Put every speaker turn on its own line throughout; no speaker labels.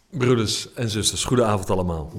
Broeders en zusters, goedenavond allemaal.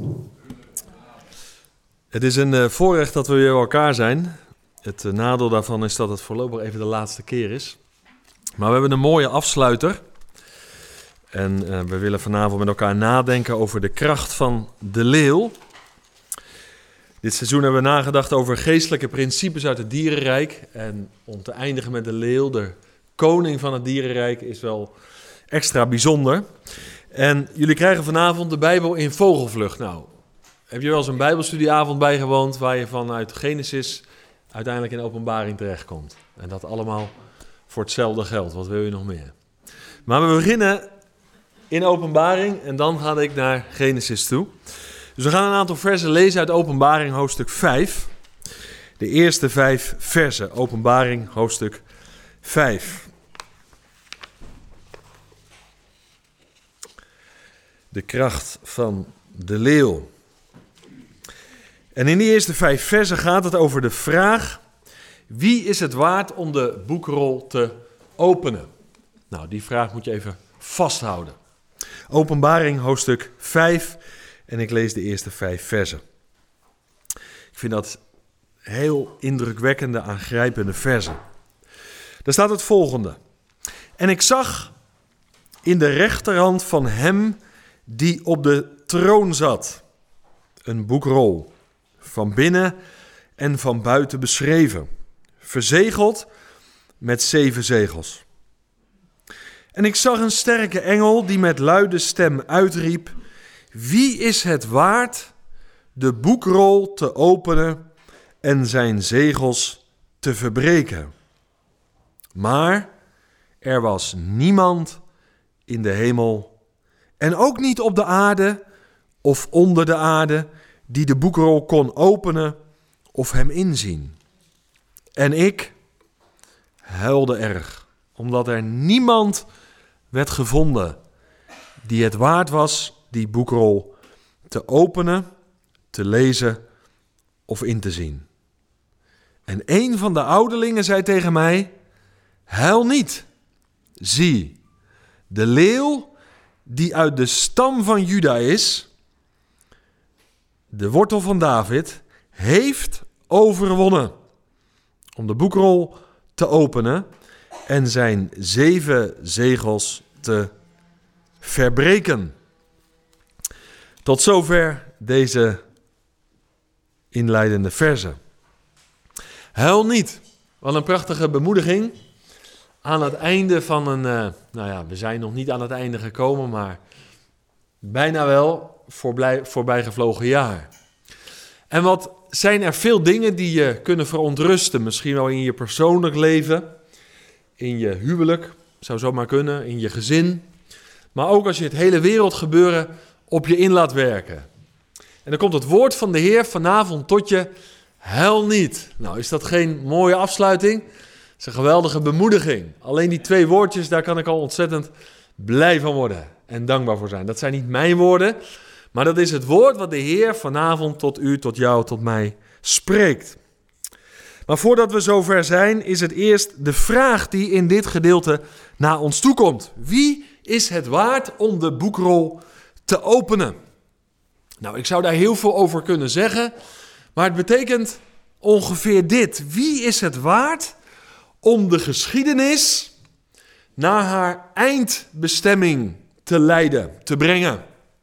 Het is een voorrecht dat we weer bij elkaar zijn. Het nadeel daarvan is dat het voorlopig even de laatste keer is. Maar we hebben een mooie afsluiter. En we willen vanavond met elkaar nadenken over de kracht van de leeuw. Dit seizoen hebben we nagedacht over geestelijke principes uit het dierenrijk. En om te eindigen met de leeuw, de koning van het dierenrijk, is wel extra bijzonder. En jullie krijgen vanavond de Bijbel in vogelvlucht. Nou, heb je wel eens een Bijbelstudieavond bijgewoond waar je vanuit Genesis uiteindelijk in Openbaring terechtkomt? En dat allemaal voor hetzelfde geld. Wat wil je nog meer? Maar we beginnen in Openbaring en dan ga ik naar Genesis toe. Dus we gaan een aantal versen lezen uit Openbaring hoofdstuk 5. De eerste 5 versen, Openbaring hoofdstuk 5. De kracht van de leeuw. En in die eerste 5 versen gaat het over de vraag: wie is het waard om de boekrol te openen? Nou, die vraag moet je even vasthouden. Openbaring hoofdstuk 5 en ik lees de eerste 5 versen. Ik vind dat heel indrukwekkende, aangrijpende versen. Daar staat het volgende: en ik zag in de rechterhand van hem die op de troon zat een boekrol, van binnen en van buiten beschreven, verzegeld met 7 zegels. En ik zag een sterke engel die met luide stem uitriep: wie is het waard de boekrol te openen en zijn zegels te verbreken? Maar er was niemand in de hemel en ook niet op de aarde of onder de aarde die de boekrol kon openen of hem inzien. En ik huilde erg, omdat er niemand werd gevonden die het waard was die boekrol te openen, te lezen of in te zien. En een van de ouderlingen zei tegen mij: huil niet. Zie, de leeuw die uit de stam van Juda is, de wortel van David, heeft overwonnen om de boekrol te openen en zijn 7 zegels te verbreken. Tot zover deze inleidende verzen. Huil niet. Wat een prachtige bemoediging aan het einde van een, we zijn nog niet aan het einde gekomen, maar bijna wel voorbijgevlogen jaar. En wat zijn er veel dingen die je kunnen verontrusten, misschien wel in je persoonlijk leven, in je huwelijk, zou zomaar kunnen, in je gezin, maar ook als je het hele wereldgebeuren op je in laat werken. En dan komt het woord van de Heer vanavond tot je: huil niet. Nou, is dat geen mooie afsluiting? Het is een geweldige bemoediging. Alleen die 2 woordjes, daar kan ik al ontzettend blij van worden en dankbaar voor zijn. Dat zijn niet mijn woorden, maar dat is het woord wat de Heer vanavond tot u, tot jou, tot mij spreekt. Maar voordat we zover zijn, is het eerst de vraag die in dit gedeelte naar ons toe komt. Wie is het waard om de boekrol te openen? Nou, ik zou daar heel veel over kunnen zeggen, maar het betekent ongeveer dit: wie is het waard om de geschiedenis naar haar eindbestemming te leiden, te brengen?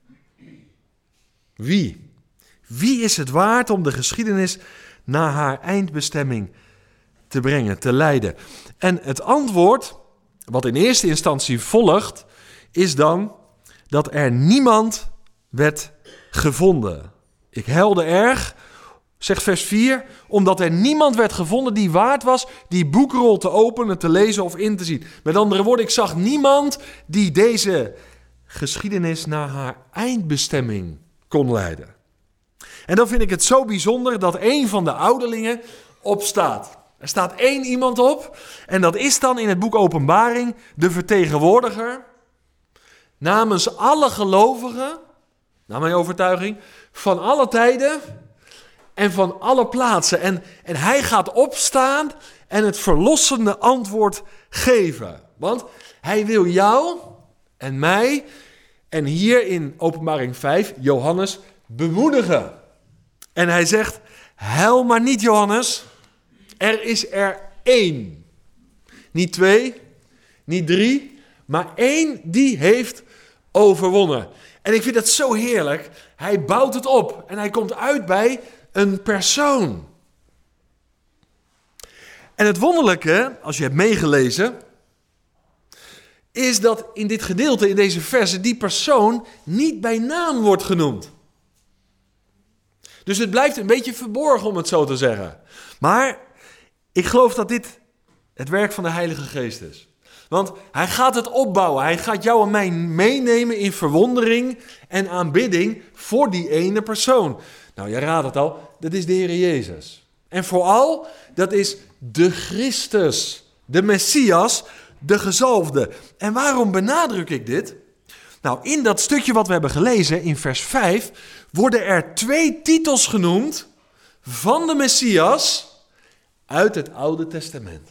Wie? Wie is het waard om de geschiedenis naar haar eindbestemming te brengen, te leiden? En het antwoord, wat in eerste instantie volgt, is dan dat er niemand werd gevonden. Ik huilde erg, zegt vers 4, omdat er niemand werd gevonden die waard was die boekrol te openen, te lezen of in te zien. Met andere woorden, ik zag niemand die deze geschiedenis naar haar eindbestemming kon leiden. En dan vind ik het zo bijzonder dat een van de ouderlingen opstaat. Er staat 1 iemand op en dat is dan in het boek Openbaring de vertegenwoordiger namens alle gelovigen, naar mijn overtuiging, van alle tijden en van alle plaatsen. En hij gaat opstaan en het verlossende antwoord geven. Want hij wil jou en mij En hier in Openbaring 5, Johannes bemoedigen. En hij zegt, huil maar niet Johannes, er is er 1. Niet 2, niet 3, maar 1 die heeft overwonnen. En ik vind dat zo heerlijk. Hij bouwt het op en hij komt uit bij een persoon. En het wonderlijke, als je hebt meegelezen, is dat in dit gedeelte, in deze verse, die persoon niet bij naam wordt genoemd. Dus het blijft een beetje verborgen, om het zo te zeggen. Maar ik geloof dat dit het werk van de Heilige Geest is. Want hij gaat het opbouwen. Hij gaat jou en mij meenemen in verwondering en aanbidding voor die ene persoon. Nou, je raadt het al, dat is de Heer Jezus. En vooral, dat is de Christus, de Messias, de gezalfde. En waarom benadruk ik dit? Nou, in dat stukje wat we hebben gelezen, in vers 5, worden er 2 titels genoemd van de Messias uit het Oude Testament.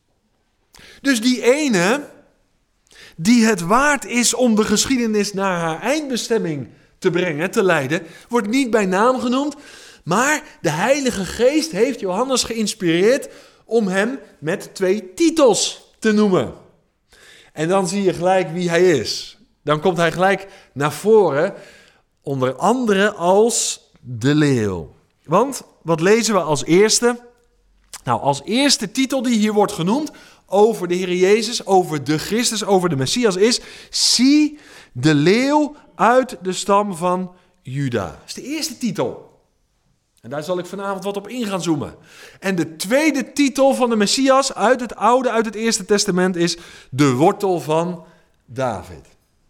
Dus die ene, die het waard is om de geschiedenis naar haar eindbestemming te brengen, te leiden, wordt niet bij naam genoemd, maar de Heilige Geest heeft Johannes geïnspireerd om hem met 2 titels te noemen. En dan zie je gelijk wie hij is. Dan komt hij gelijk naar voren, onder andere als de leeuw. Want, wat lezen we als eerste? Nou, als eerste titel die hier wordt genoemd over de Heer Jezus, over de Christus, over de Messias is: zie de leeuw uit de stam van Juda. Dat is de eerste titel. En daar zal ik vanavond wat op in gaan zoomen. En de tweede titel van de Messias uit het Oude, uit het Eerste Testament is de wortel van David.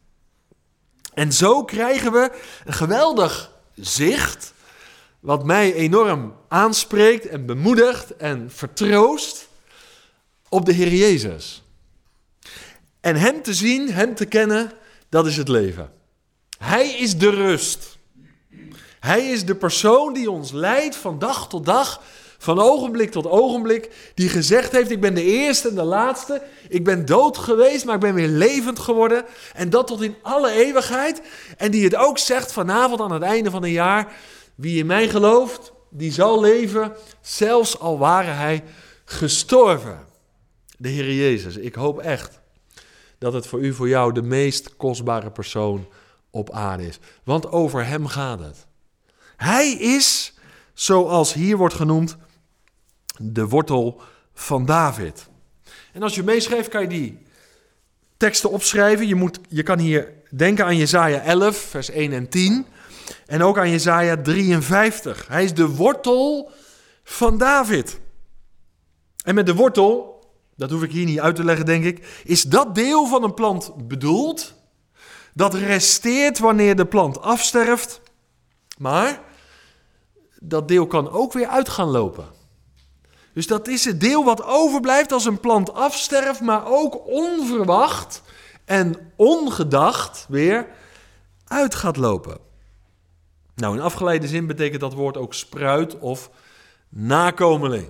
En zo krijgen we een geweldig zicht, wat mij enorm aanspreekt en bemoedigt en vertroost op de Heer Jezus. En hem te zien, hem te kennen, dat is het leven. Hij is de rust. Hij is de persoon die ons leidt van dag tot dag, van ogenblik tot ogenblik, die gezegd heeft: ik ben de eerste en de laatste, ik ben dood geweest, maar ik ben weer levend geworden, en dat tot in alle eeuwigheid. En die het ook zegt vanavond aan het einde van een jaar: wie in mij gelooft, die zal leven, zelfs al ware hij gestorven. De Heer Jezus, ik hoop echt dat het voor u, voor jou, de meest kostbare persoon op aarde is. Want over hem gaat het. Hij is, zoals hier wordt genoemd, de wortel van David. En als je meeschrijft, kan je die teksten opschrijven. Je kan hier denken aan Jesaja 11, vers 1 en 10. En ook aan Jesaja 53. Hij is de wortel van David. En met de wortel, dat hoef ik hier niet uit te leggen, denk ik, is dat deel van een plant bedoeld dat resteert wanneer de plant afsterft. Maar dat deel kan ook weer uit gaan lopen. Dus dat is het deel wat overblijft als een plant afsterft, maar ook onverwacht en ongedacht weer uit gaat lopen. Nou, in afgeleide zin betekent dat woord ook spruit of nakomeling.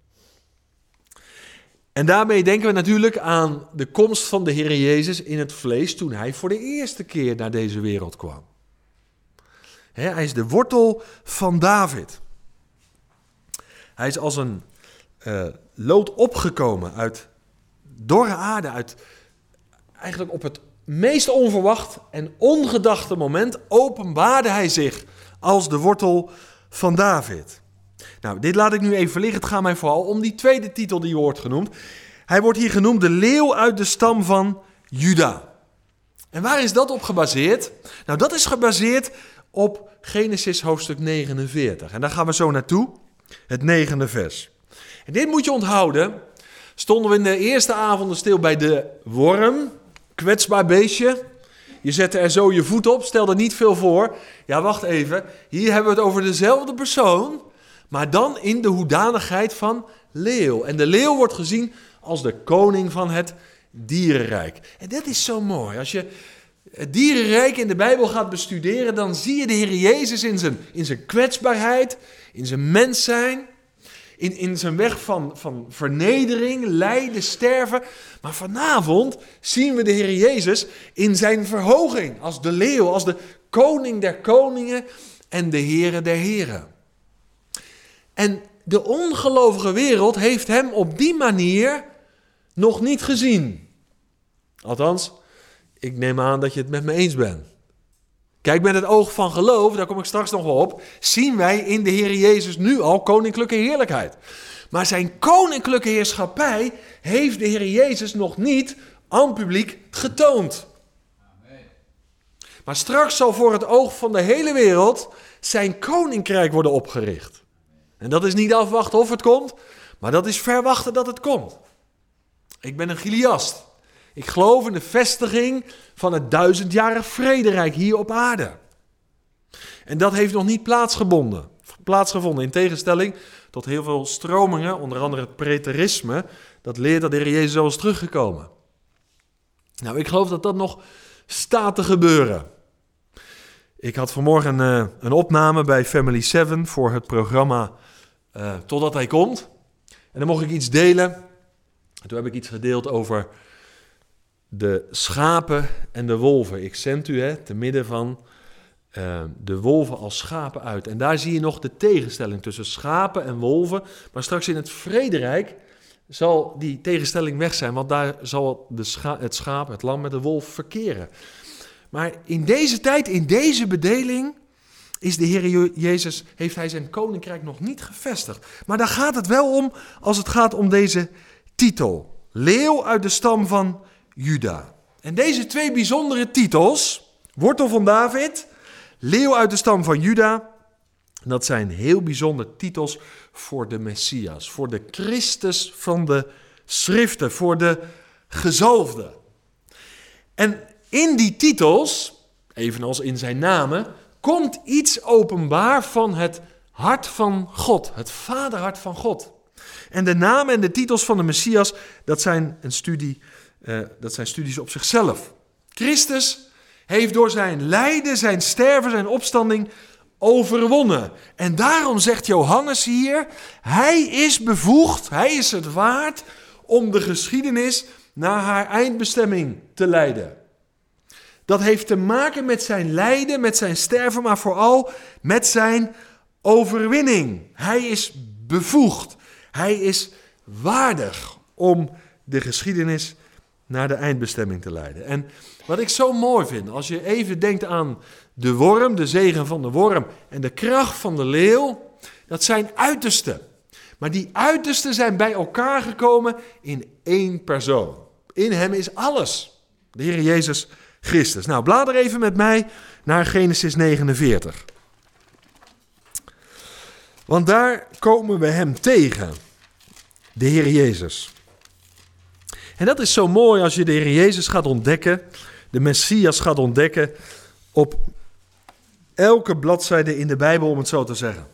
En daarmee denken we natuurlijk aan de komst van de Heer Jezus in het vlees toen hij voor de eerste keer naar deze wereld kwam. Hij is de wortel van David. Hij is als een lood opgekomen uit dorre aarde, eigenlijk op het meest onverwacht en ongedachte moment openbaarde hij zich als de wortel van David. Nou, dit laat ik nu even liggen. Het gaat mij vooral om die tweede titel die wordt genoemd. Hij wordt hier genoemd de leeuw uit de stam van Juda. En waar is dat op gebaseerd? Nou, dat is gebaseerd op Genesis hoofdstuk 49. En daar gaan we zo naartoe, het 9e vers. En dit moet je onthouden. Stonden we in de eerste avonden stil bij de worm, kwetsbaar beestje. Je zette er zo je voet op, stel er niet veel voor. Ja, wacht even. Hier hebben we het over dezelfde persoon, maar dan in de hoedanigheid van leeuw. En de leeuw wordt gezien als de koning van het dierenrijk. En dat is zo mooi. Als je het dierenrijk in de Bijbel gaat bestuderen, dan zie je de Heer Jezus in zijn kwetsbaarheid, in zijn mens zijn, in zijn weg van vernedering, lijden, sterven. Maar vanavond zien we de Heer Jezus in zijn verhoging als de leeuw, als de koning der koningen en de Heere der heren. En de ongelovige wereld heeft hem op die manier nog niet gezien. Althans, ik neem aan dat je het met me eens bent. Kijk, met het oog van geloof, daar kom ik straks nog wel op, zien wij in de Heer Jezus nu al koninklijke heerlijkheid. Maar zijn koninklijke heerschappij heeft de Heer Jezus nog niet aan het publiek getoond. Maar straks zal voor het oog van de hele wereld zijn koninkrijk worden opgericht. En dat is niet afwachten of het komt, maar dat is verwachten dat het komt. Ik ben een Chiliast. Ik geloof in de vestiging van het 1000-jarig vrederijk hier op aarde. En dat heeft nog niet plaatsgevonden. In tegenstelling tot heel veel stromingen, onder andere het preterisme, dat leert dat de Heer Jezus al is teruggekomen. Nou, ik geloof dat dat nog staat te gebeuren. Ik had vanmorgen een opname bij Family 7 voor het programma Totdat Hij Komt. En dan mocht ik iets delen. Toen heb ik iets gedeeld over de schapen en de wolven. Ik zend u te midden van de wolven als schapen uit. En daar zie je nog de tegenstelling tussen schapen en wolven. Maar straks in het vrederijk zal die tegenstelling weg zijn. Want daar zal het schaap, het lam met de wolf verkeren. Maar in deze tijd, in deze bedeling, is de Heer Jezus, heeft hij zijn koninkrijk nog niet gevestigd. Maar daar gaat het wel om als het gaat om deze titel. Leeuw uit de stam van Juda. En deze twee bijzondere titels, wortel van David, leeuw uit de stam van Juda, dat zijn heel bijzondere titels voor de Messias, voor de Christus van de Schriften, voor de gezalfde. En in die titels, evenals in zijn namen, komt iets openbaar van het hart van God, het vaderhart van God. En de namen en de titels van de Messias, dat zijn studies op zichzelf. Christus heeft door zijn lijden, zijn sterven, zijn opstanding overwonnen. En daarom zegt Johannes hier, hij is bevoegd, hij is het waard om de geschiedenis naar haar eindbestemming te leiden. Dat heeft te maken met zijn lijden, met zijn sterven, maar vooral met zijn overwinning. Hij is bevoegd. Hij is waardig om de geschiedenis naar de eindbestemming te leiden. En wat ik zo mooi vind, als je even denkt aan de worm, de zegen van de worm en de kracht van de leeuw, dat zijn uitersten. Maar die uitersten zijn bij elkaar gekomen in één persoon. In hem is alles. De Heer Jezus Christus. Nou, blader even met mij naar Genesis 49. Want daar komen we hem tegen. De Heer Jezus. En dat is zo mooi als je de Heer Jezus gaat ontdekken, de Messias gaat ontdekken, op elke bladzijde in de Bijbel, om het zo te zeggen.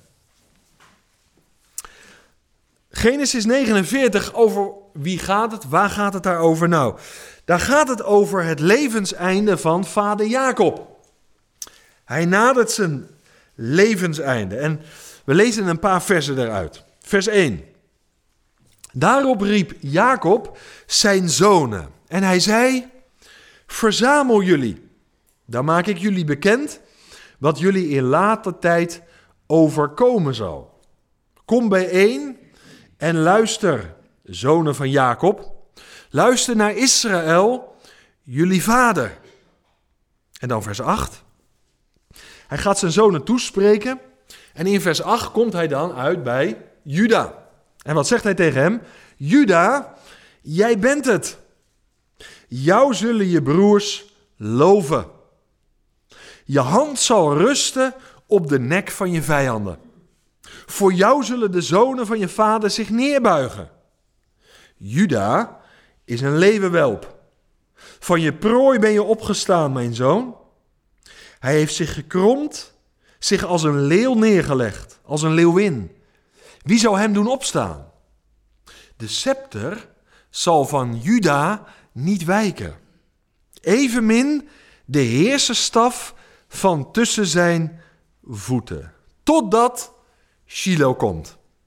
Genesis 49, over wie gaat het? Waar gaat het daarover? Nou, daar gaat het over het levenseinde van vader Jacob. Hij nadert zijn levenseinde. En we lezen een paar versen eruit. Vers 1. Daarop riep Jacob zijn zonen. En hij zei, verzamel jullie. Dan maak ik jullie bekend wat jullie in later tijd overkomen zal. Kom bijeen en luister, zonen van Jacob. Luister naar Israël, jullie vader. En dan vers 8. Hij gaat zijn zonen toespreken. En in vers 8 komt hij dan uit bij Juda. En wat zegt hij tegen hem? Juda, jij bent het. Jou zullen je broers loven. Je hand zal rusten op de nek van je vijanden. Voor jou zullen de zonen van je vader zich neerbuigen. Juda is een leeuwenwelp. Van je prooi ben je opgestaan, mijn zoon. Hij heeft zich gekromd, zich als een leeuw neergelegd, als een leeuwin. Wie zou hem doen opstaan? De scepter zal van Juda niet wijken. Evenmin de heerserstaf van tussen zijn voeten. Totdat Shiloh komt.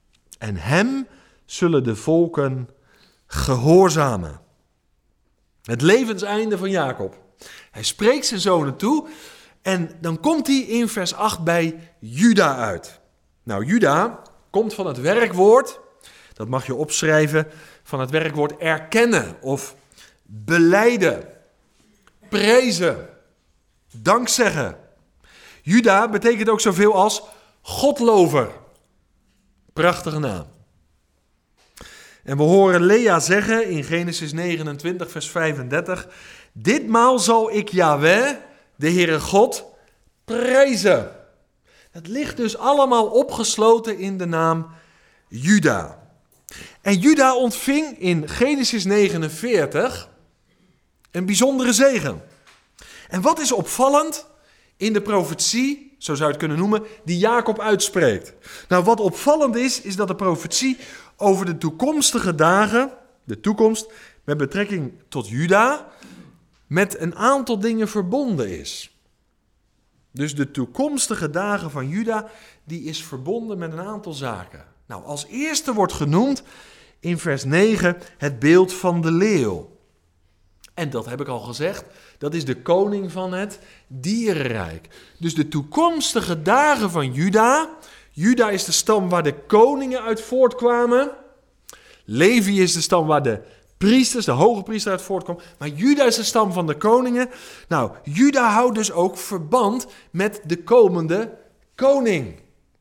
En hem zullen de volken gehoorzamen. Het levenseinde van Jacob. Hij spreekt zijn zonen toe en dan komt hij in vers 8 bij Juda uit. Nou, Juda komt van het werkwoord, dat mag je opschrijven, van het werkwoord erkennen of belijden, prezen, dankzeggen. Juda betekent ook zoveel als Godlover. Prachtige naam. En we horen Lea zeggen in Genesis 29 vers 35, ditmaal zal ik Yahweh, de Heere God, prijzen. Het ligt dus allemaal opgesloten in de naam Juda. En Juda ontving in Genesis 49 een bijzondere zegen. En wat is opvallend in de profetie, zo zou je het kunnen noemen, die Jacob uitspreekt? Nou, wat opvallend is dat de profetie over de toekomstige dagen, de toekomst met betrekking tot Juda, met een aantal dingen verbonden is. Dus de toekomstige dagen van Juda, die is verbonden met een aantal zaken. Nou, als eerste wordt genoemd in vers 9 het beeld van de leeuw. En dat heb ik al gezegd, dat is de koning van het dierenrijk. Dus de toekomstige dagen van Juda. Juda is de stam waar de koningen uit voortkwamen. Levi is de stam waar de priesters, de hoge priester uit voortkwam. Maar Juda is de stam van de koningen. Nou, Juda houdt dus ook verband met de komende koning.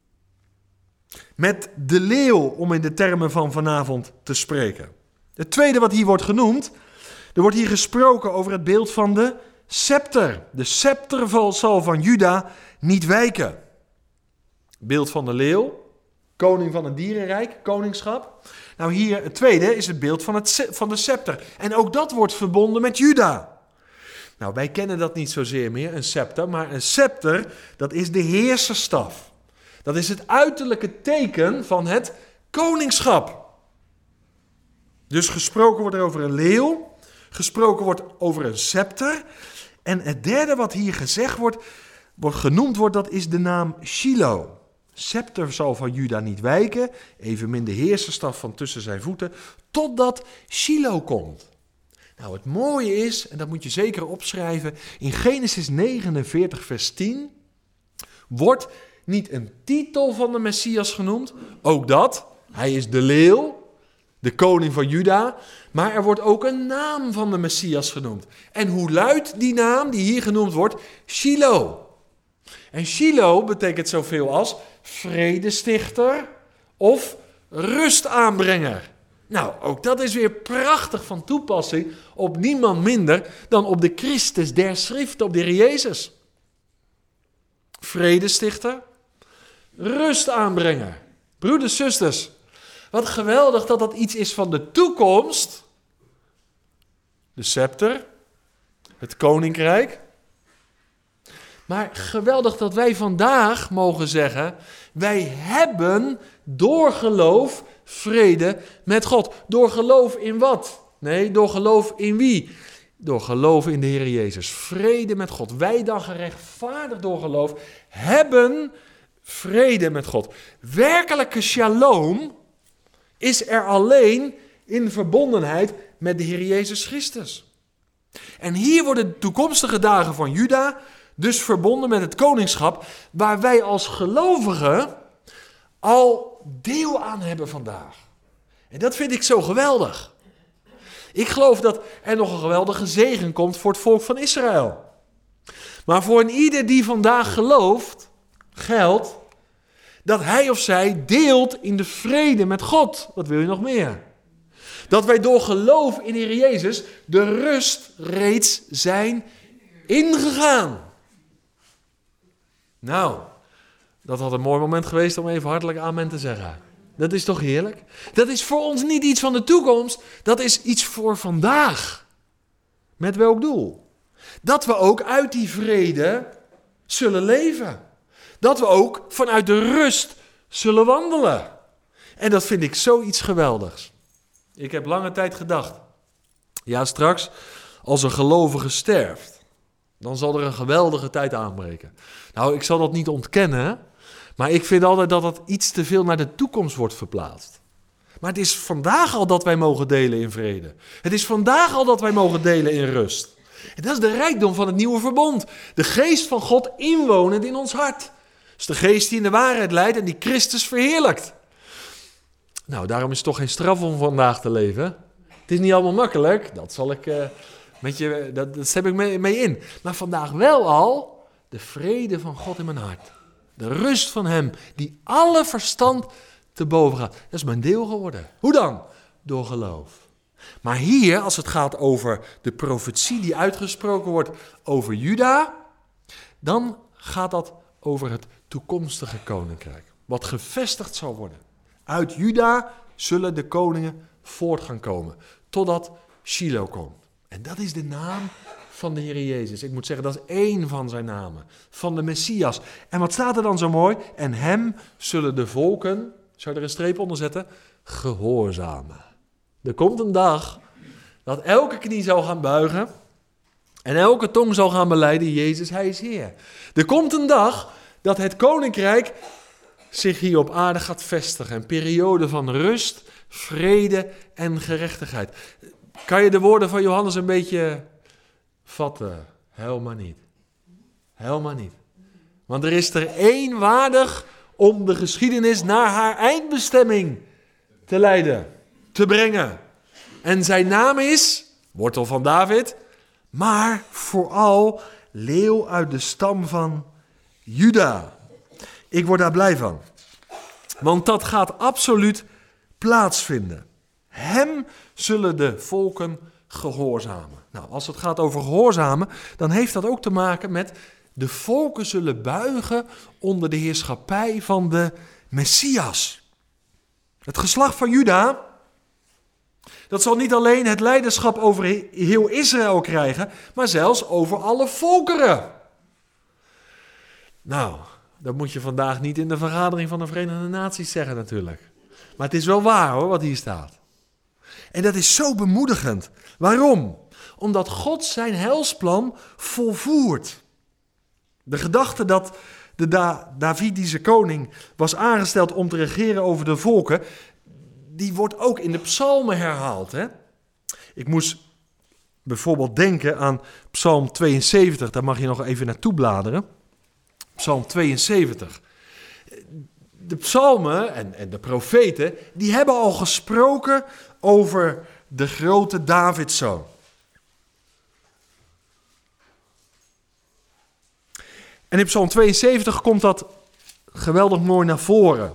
Met de leeuw, om in de termen van vanavond te spreken. Het tweede wat hier wordt genoemd, er wordt hier gesproken over het beeld van de scepter. De scepter zal van Juda niet wijken. Beeld van de leeuw, koning van het dierenrijk, koningschap. Nou hier, het tweede is het beeld van de scepter. En ook dat wordt verbonden met Juda. Nou, wij kennen dat niet zozeer meer, een scepter. Maar een scepter, dat is de heerserstaf. Dat is het uiterlijke teken van het koningschap. Dus gesproken wordt er over een leeuw. Gesproken wordt over een scepter. En het derde wat hier gezegd genoemd wordt, dat is de naam Shiloh. Scepter zal van Juda niet wijken, evenmin de heerserstaf van tussen zijn voeten, totdat Shiloh komt. Nou, het mooie is, en dat moet je zeker opschrijven, in Genesis 49 vers 10 wordt niet een titel van de Messias genoemd, ook dat, hij is de leeuw, de koning van Juda, maar er wordt ook een naam van de Messias genoemd. En hoe luidt die naam die hier genoemd wordt? Shiloh. En Shiloh betekent zoveel als vredestichter of rustaanbrenger. Nou, ook dat is weer prachtig van toepassing op niemand minder dan op de Christus der Schrift, op de Heer Jezus. Vredestichter, rustaanbrenger. Broeders, zusters, wat geweldig dat dat iets is van de toekomst. De scepter, het koninkrijk. Maar geweldig dat wij vandaag mogen zeggen, wij hebben door geloof vrede met God. Door geloof in wat? Nee, door geloof in wie? Door geloof in de Heer Jezus. Vrede met God. Wij dan gerechtvaardigd door geloof hebben vrede met God. Werkelijke shalom is er alleen in verbondenheid met de Heer Jezus Christus. En hier worden de toekomstige dagen van Juda dus verbonden met het koningschap, waar wij als gelovigen al deel aan hebben vandaag. En dat vind ik zo geweldig. Ik geloof dat er nog een geweldige zegen komt voor het volk van Israël. Maar voor ieder die vandaag gelooft, geldt dat hij of zij deelt in de vrede met God. Wat wil je nog meer? Dat wij door geloof in de Heer Jezus de rust reeds zijn ingegaan. Nou, dat had een mooi moment geweest om even hartelijk amen te zeggen. Dat is toch heerlijk? Dat is voor ons niet iets van de toekomst, dat is iets voor vandaag. Met welk doel? Dat we ook uit die vrede zullen leven. Dat we ook vanuit de rust zullen wandelen. En dat vind ik zoiets geweldigs. Ik heb lange tijd gedacht, ja, straks als een gelovige sterft, dan zal er een geweldige tijd aanbreken. Nou, ik zal dat niet ontkennen, Maar ik vind altijd dat dat iets te veel naar de toekomst wordt verplaatst. Maar het is vandaag al dat wij mogen delen in vrede. Het is vandaag al dat wij mogen delen in rust. En dat is de rijkdom van het nieuwe verbond. De geest van God inwonend in ons hart. Dat is de geest die in de waarheid leidt en die Christus verheerlijkt. Nou, daarom is het toch geen straf om vandaag te leven. Het is niet allemaal makkelijk, dat zal ik dat step ik mee in. Maar vandaag wel al de vrede van God in mijn hart. De rust van hem, die alle verstand te boven gaat. Dat is mijn deel geworden. Hoe dan? Door geloof. Maar hier, als het gaat over de profetie die uitgesproken wordt over Juda, dan gaat dat over het toekomstige koninkrijk. Wat gevestigd zal worden. Uit Juda zullen de koningen voort gaan komen, totdat Shiloh komt. En dat is de naam van de Heer Jezus. Ik moet zeggen, dat is één van zijn namen. Van de Messias. En wat staat er dan zo mooi? En hem zullen de volken, zou je er een streep onder zetten, gehoorzamen. Er komt een dag dat elke knie zal gaan buigen en elke tong zal gaan belijden, Jezus, hij is Heer. Er komt een dag dat het koninkrijk zich hier op aarde gaat vestigen. Een periode van rust, vrede en gerechtigheid. Kan je de woorden van Johannes een beetje vatten? Helemaal niet. Helemaal niet. Want er is er één waardig om de geschiedenis naar haar eindbestemming te leiden, te brengen. En zijn naam is, wortel van David, maar vooral leeuw uit de stam van Juda. Ik word daar blij van. Want dat gaat absoluut plaatsvinden. Hem zullen de volken gehoorzamen. Nou, als het gaat over gehoorzamen, dan heeft dat ook te maken met de volken zullen buigen onder de heerschappij van de Messias. Het geslacht van Juda, dat zal niet alleen het leiderschap over heel Israël krijgen, maar zelfs over alle volkeren. Nou, dat moet je vandaag niet in de vergadering van de Verenigde Naties zeggen natuurlijk. Maar het is wel waar hoor, wat hier staat. En dat is zo bemoedigend. Waarom? Omdat God zijn heilsplan volvoert. De gedachte dat de Davidische koning was aangesteld om te regeren over de volken, die wordt ook in de psalmen herhaald. Hè? Ik moest bijvoorbeeld denken aan Psalm 72, daar mag je nog even naartoe bladeren. Psalm 72. De psalmen en de profeten, die hebben al gesproken over de grote Davidzoon. En in Psalm 72 komt dat geweldig mooi naar voren.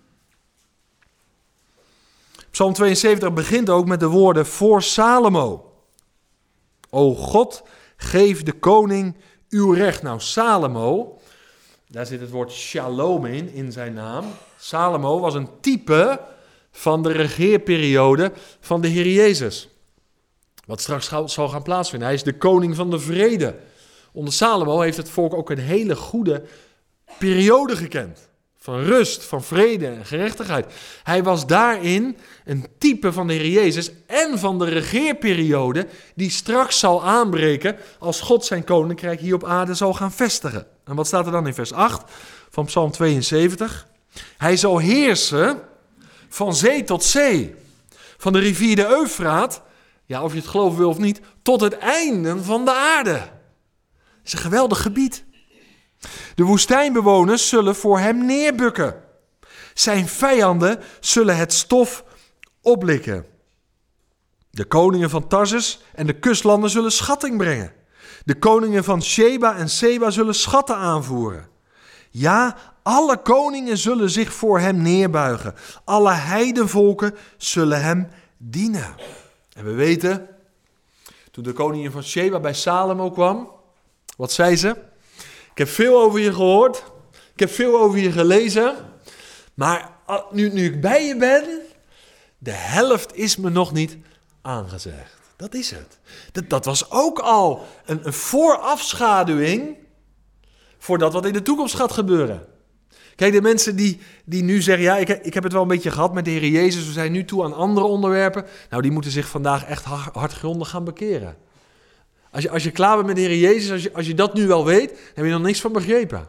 Psalm 72 begint ook met de woorden voor Salomo. O God, geef de koning uw recht. Nou, Salomo, daar zit het woord shalom in zijn naam. Salomo was een type van de regeerperiode van de Heer Jezus. Wat straks zal gaan plaatsvinden. Hij is de koning van de vrede. Onder Salomo heeft het volk ook een hele goede periode gekend. Van rust, van vrede en gerechtigheid. Hij was daarin een type van de Heer Jezus en van de regeerperiode die straks zal aanbreken als God zijn koninkrijk hier op aarde zal gaan vestigen. En wat staat er dan in vers 8 van Psalm 72? Hij zal heersen van zee tot zee, van de rivier de Eufraat, ja, of je het geloven wil of niet, tot het einde van de aarde. Het is een geweldig gebied. De woestijnbewoners zullen voor hem neerbukken. Zijn vijanden zullen het stof opblikken. De koningen van Tarsus en de kustlanden zullen schatting brengen. De koningen van Sheba en Seba zullen schatten aanvoeren. Ja, alle koningen zullen zich voor hem neerbuigen. Alle heidenvolken zullen hem dienen. En we weten, toen de koningin van Sheba bij Salomo kwam, wat zei ze? Ik heb veel over je gehoord. Ik heb veel over je gelezen. Maar nu ik bij je ben, de helft is me nog niet aangezegd. Dat is het. Dat was ook al een voorafschaduwing voor dat wat in de toekomst gaat gebeuren. Kijk, de mensen die nu zeggen, ja, ik heb het wel een beetje gehad met de Heer Jezus, we zijn nu toe aan andere onderwerpen. Nou, die moeten zich vandaag echt hardgrondig gaan bekeren. Als je klaar bent met de Heer Jezus, als je dat nu wel weet, heb je nog niks van begrepen.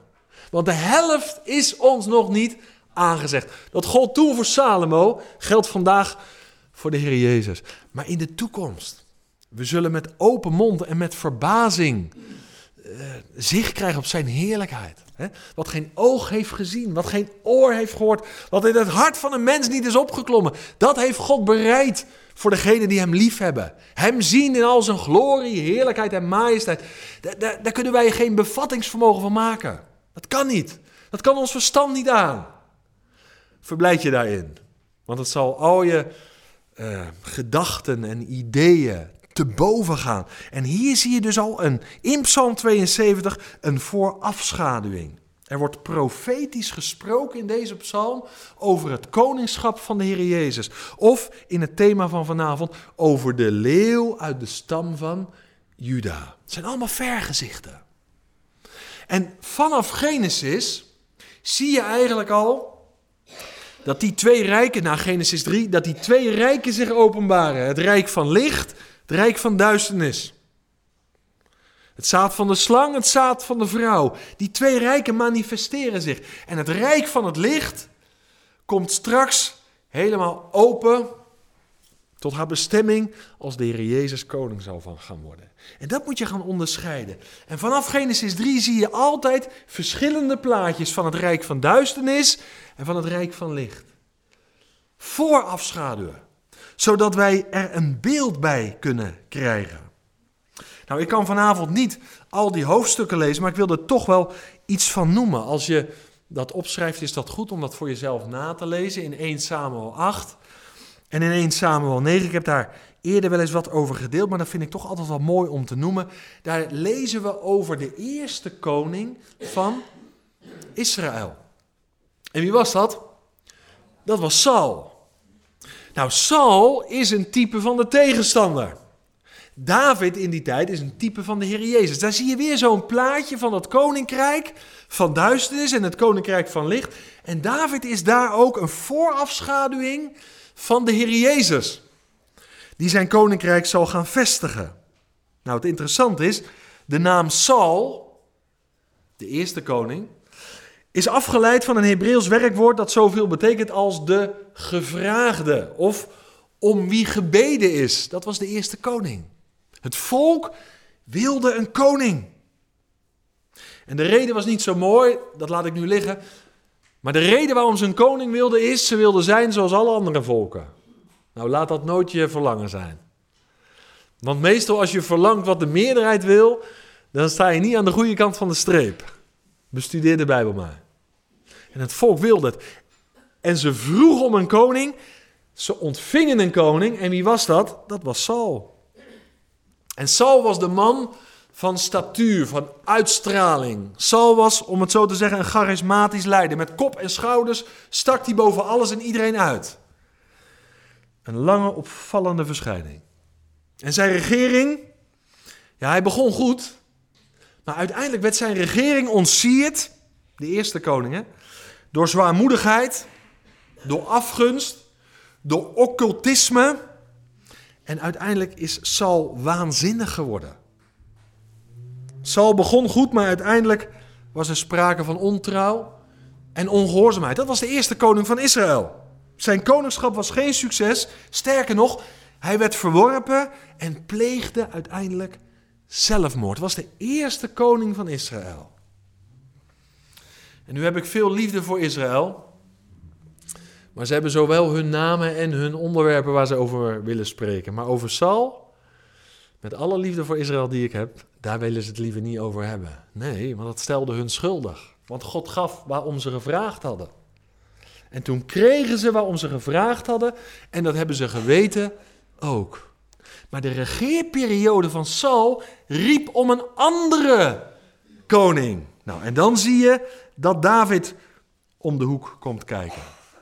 Want de helft is ons nog niet aangezegd. Dat gold toen voor Salomo, geldt vandaag voor de Heer Jezus. Maar in de toekomst, we zullen met open mond en met verbazing zicht krijgen op zijn heerlijkheid. Wat geen oog heeft gezien, wat geen oor heeft gehoord, wat in het hart van een mens niet is opgeklommen. Dat heeft God bereid voor degenen die hem lief hebben. Hem zien in al zijn glorie, heerlijkheid en majesteit. Daar kunnen wij geen bevattingsvermogen van maken. Dat kan niet. Dat kan ons verstand niet aan. Verblijd je daarin. Want het zal al je gedachten en ideeën te boven gaan. En hier zie je dus al in Psalm 72 een voorafschaduwing. Er wordt profetisch gesproken in deze psalm over het koningschap van de Heer Jezus. Of in het thema van vanavond over de leeuw uit de stam van Juda. Het zijn allemaal vergezichten. En vanaf Genesis zie je eigenlijk al dat die twee rijken, na Genesis 3, dat die twee rijken zich openbaren. Het rijk van licht, het rijk van duisternis. Het zaad van de slang, het zaad van de vrouw. Die twee rijken manifesteren zich. En het rijk van het licht komt straks helemaal open tot haar bestemming als de Heer Jezus koning zal gaan worden. En dat moet je gaan onderscheiden. En vanaf Genesis 3 zie je altijd verschillende plaatjes van het rijk van duisternis en van het rijk van licht. Voorafschaduwen, zodat wij er een beeld bij kunnen krijgen. Nou, ik kan vanavond niet al die hoofdstukken lezen, maar ik wil er toch wel iets van noemen. Als je dat opschrijft, is dat goed om dat voor jezelf na te lezen in 1 Samuel 8 en in 1 Samuel 9. Ik heb daar eerder wel eens wat over gedeeld, maar dat vind ik toch altijd wel mooi om te noemen. Daar lezen we over de eerste koning van Israël. En wie was dat? Dat was Saul. Nou, Saul is een type van de tegenstander. David in die tijd is een type van de Heer Jezus. Daar zie je weer zo'n plaatje van het koninkrijk van duisternis en het koninkrijk van licht. En David is daar ook een voorafschaduwing van de Heer Jezus, die zijn koninkrijk zal gaan vestigen. Nou, het interessante is, de naam Saul, de eerste koning, is afgeleid van een Hebreeuws werkwoord dat zoveel betekent als de gevraagde, of om wie gebeden is. Dat was de eerste koning. Het volk wilde een koning. En de reden was niet zo mooi, dat laat ik nu liggen. Maar de reden waarom ze een koning wilden is, ze wilden zijn zoals alle andere volken. Nou, laat dat nooit je verlangen zijn. Want meestal als je verlangt wat de meerderheid wil, dan sta je niet aan de goede kant van de streep. Bestudeer de Bijbel maar. En het volk wilde het. En ze vroegen om een koning. Ze ontvingen een koning. En wie was dat? Dat was Saul. En Saul was de man van statuur, van uitstraling. Saul was, om het zo te zeggen, een charismatisch leider. Met kop en schouders stak hij boven alles en iedereen uit. Een lange, opvallende verschijning. En zijn regering, ja, hij begon goed. Maar uiteindelijk werd zijn regering ontsierd, de eerste koning, door zwaarmoedigheid, door afgunst, door occultisme. En uiteindelijk is Saul waanzinnig geworden. Saul begon goed, maar uiteindelijk was er sprake van ontrouw en ongehoorzaamheid. Dat was de eerste koning van Israël. Zijn koningschap was geen succes. Sterker nog, hij werd verworpen en pleegde uiteindelijk zelfmoord. Het was de eerste koning van Israël. En nu heb ik veel liefde voor Israël. Maar ze hebben zowel hun namen en hun onderwerpen waar ze over willen spreken. Maar over Saul, met alle liefde voor Israël die ik heb, daar willen ze het liever niet over hebben. Nee, want dat stelde hun schuldig. Want God gaf waarom ze gevraagd hadden. En toen kregen ze waarom ze gevraagd hadden. En dat hebben ze geweten ook. Maar de regeerperiode van Saul riep om een andere koning. Nou, en dan zie je dat David om de hoek komt kijken.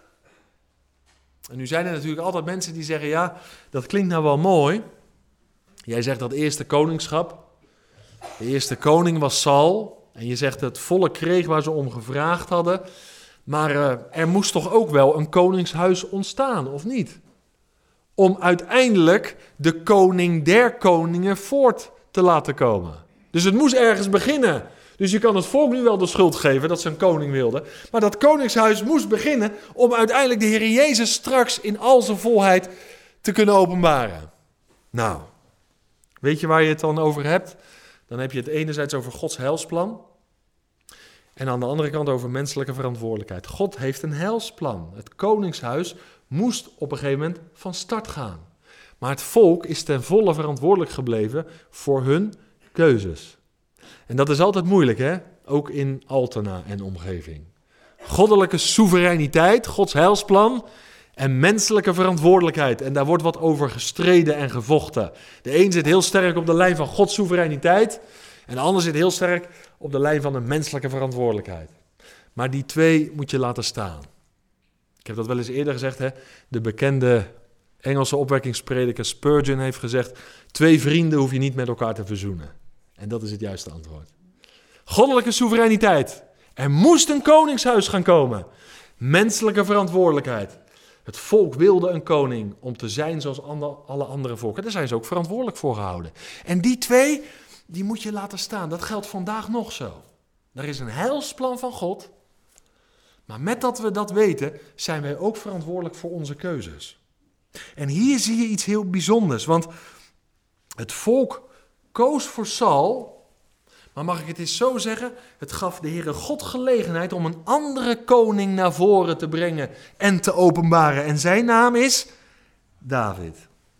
En nu zijn er natuurlijk altijd mensen die zeggen, ja, dat klinkt nou wel mooi. Jij zegt dat eerste koningschap. De eerste koning was Saul. En je zegt het volk kreeg waar ze om gevraagd hadden. Maar er moest toch ook wel een koningshuis ontstaan, of niet? Om uiteindelijk de koning der koningen voort te laten komen. Dus het moest ergens beginnen. Dus je kan het volk nu wel de schuld geven dat ze een koning wilden. Maar dat koningshuis moest beginnen om uiteindelijk de Heer Jezus straks in al zijn volheid te kunnen openbaren. Nou, weet je waar je het dan over hebt? Dan heb je het enerzijds over Gods heilsplan. En aan de andere kant over menselijke verantwoordelijkheid. God heeft een heilsplan. Het koningshuis moest op een gegeven moment van start gaan. Maar het volk is ten volle verantwoordelijk gebleven voor hun keuzes. En dat is altijd moeilijk, hè? Ook in Altena en omgeving. Goddelijke soevereiniteit, Gods heilsplan en menselijke verantwoordelijkheid. En daar wordt wat over gestreden en gevochten. De een zit heel sterk op de lijn van Gods soevereiniteit en de ander zit heel sterk op de lijn van de menselijke verantwoordelijkheid. Maar die twee moet je laten staan. Ik heb dat wel eens eerder gezegd, hè? De bekende Engelse opwekkingsprediker Spurgeon heeft gezegd: 2 vrienden hoef je niet met elkaar te verzoenen. En dat is het juiste antwoord. Goddelijke soevereiniteit. Er moest een koningshuis gaan komen. Menselijke verantwoordelijkheid. Het volk wilde een koning om te zijn zoals alle andere volken. Daar zijn ze ook verantwoordelijk voor gehouden. En die twee, die moet je laten staan. Dat geldt vandaag nog zo. Er is een heilsplan van God. Maar met dat we dat weten, zijn wij ook verantwoordelijk voor onze keuzes. En hier zie je iets heel bijzonders. Want het volk koos voor Saul. Maar mag ik het eens zo zeggen? Het gaf de Heere God gelegenheid om een andere koning naar voren te brengen en te openbaren. En zijn naam is David.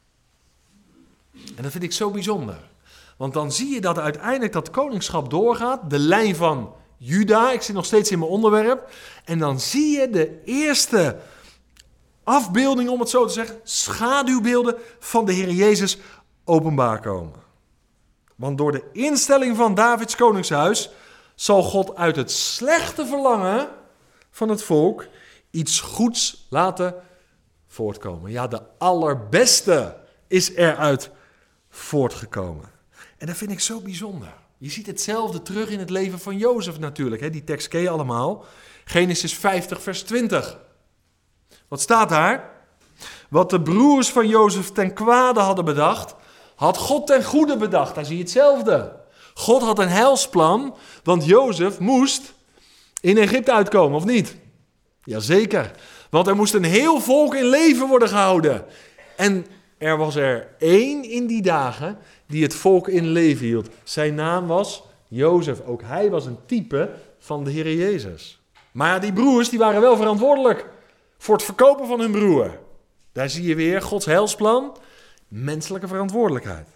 En dat vind ik zo bijzonder. Want dan zie je dat uiteindelijk dat koningschap doorgaat. De lijn van Juda, ik zit nog steeds in mijn onderwerp. En dan zie je de eerste afbeelding, om het zo te zeggen, schaduwbeelden van de Heer Jezus openbaar komen. Want door de instelling van Davids koningshuis zal God uit het slechte verlangen van het volk iets goeds laten voortkomen. Ja, de allerbeste is eruit voortgekomen. En dat vind ik zo bijzonder. Je ziet hetzelfde terug in het leven van Jozef natuurlijk. Hè? Die tekst ken je allemaal. Genesis 50 vers 20. Wat staat daar? Wat de broers van Jozef ten kwade hadden bedacht, had God ten goede bedacht. Daar zie je hetzelfde. God had een heilsplan, want Jozef moest in Egypte uitkomen, of niet? Jazeker, want er moest een heel volk in leven worden gehouden. En er was er 1 in die dagen die het volk in leven hield. Zijn naam was Jozef. Ook hij was een type van de Heer Jezus. Maar ja, die broers die waren wel verantwoordelijk voor het verkopen van hun broer. Daar zie je weer Gods heilsplan, menselijke verantwoordelijkheid.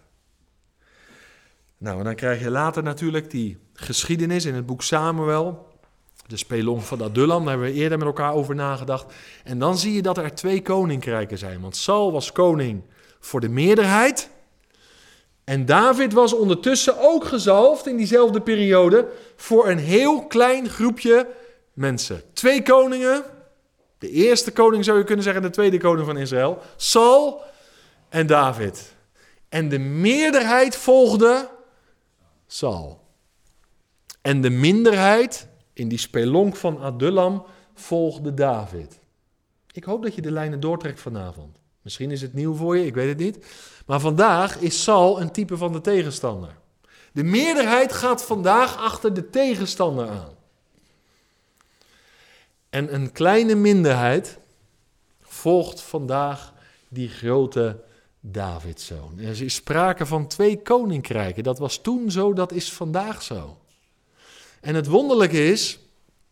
Nou, en dan krijg je later natuurlijk die geschiedenis in het boek Samuel. De spelonk van Adullam, daar hebben we eerder met elkaar over nagedacht. En dan zie je dat er 2 koninkrijken zijn. Want Saul was koning voor de meerderheid. En David was ondertussen ook gezalfd in diezelfde periode voor een heel klein groepje mensen. 2 koningen. De eerste koning zou je kunnen zeggen, de tweede koning van Israël. Saul en David. En de meerderheid volgde Saul. En de minderheid in die spelonk van Adullam volgde David. Ik hoop dat je de lijnen doortrekt vanavond. Misschien is het nieuw voor je, ik weet het niet. Maar vandaag is Saul een type van de tegenstander. De meerderheid gaat vandaag achter de tegenstander aan. En een kleine minderheid volgt vandaag die grote Davidszoon. Er is sprake van 2 koninkrijken. Dat was toen zo, dat is vandaag zo. En het wonderlijke is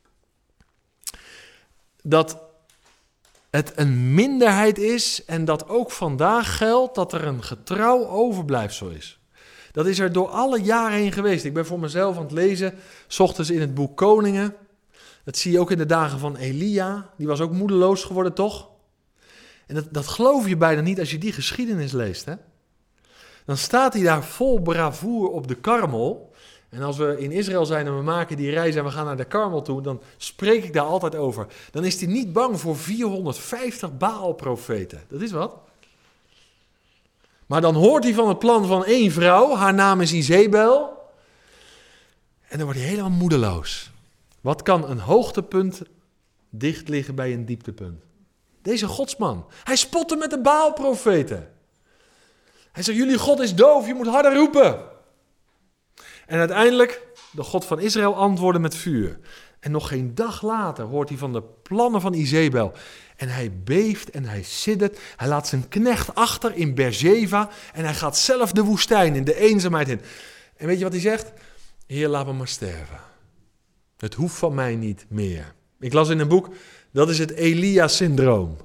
dat het een minderheid is en dat ook vandaag geldt dat er een getrouw overblijfsel is. Dat is er door alle jaren heen geweest. Ik ben voor mezelf aan het lezen, 's ochtends in het boek Koningen. Dat zie je ook in de dagen van Elia. Die was ook moedeloos geworden, toch? En dat geloof je bijna niet als je die geschiedenis leest, hè? Dan staat hij daar vol bravoer op de Karmel. En als we in Israël zijn en we maken die reis en we gaan naar de Karmel toe, dan spreek ik daar altijd over. Dan is hij niet bang voor 450 Baal-profeten. Dat is wat. Maar dan hoort hij van het plan van 1 vrouw, haar naam is Izebel. En dan wordt hij helemaal moedeloos. Wat kan een hoogtepunt dicht liggen bij een dieptepunt? Deze godsman. Hij spotte met de Baal-profeten. Hij zegt, jullie God is doof, je moet harder roepen. En uiteindelijk, de God van Israël antwoordde met vuur. En nog geen dag later hoort hij van de plannen van Izebel. En hij beeft en hij siddert. Hij laat zijn knecht achter in Beersheba. En hij gaat zelf de woestijn in, de eenzaamheid in. En weet je wat hij zegt? Heer, laat me maar sterven. Het hoeft van mij niet meer. Ik las in een boek, dat is het Elia-syndroom.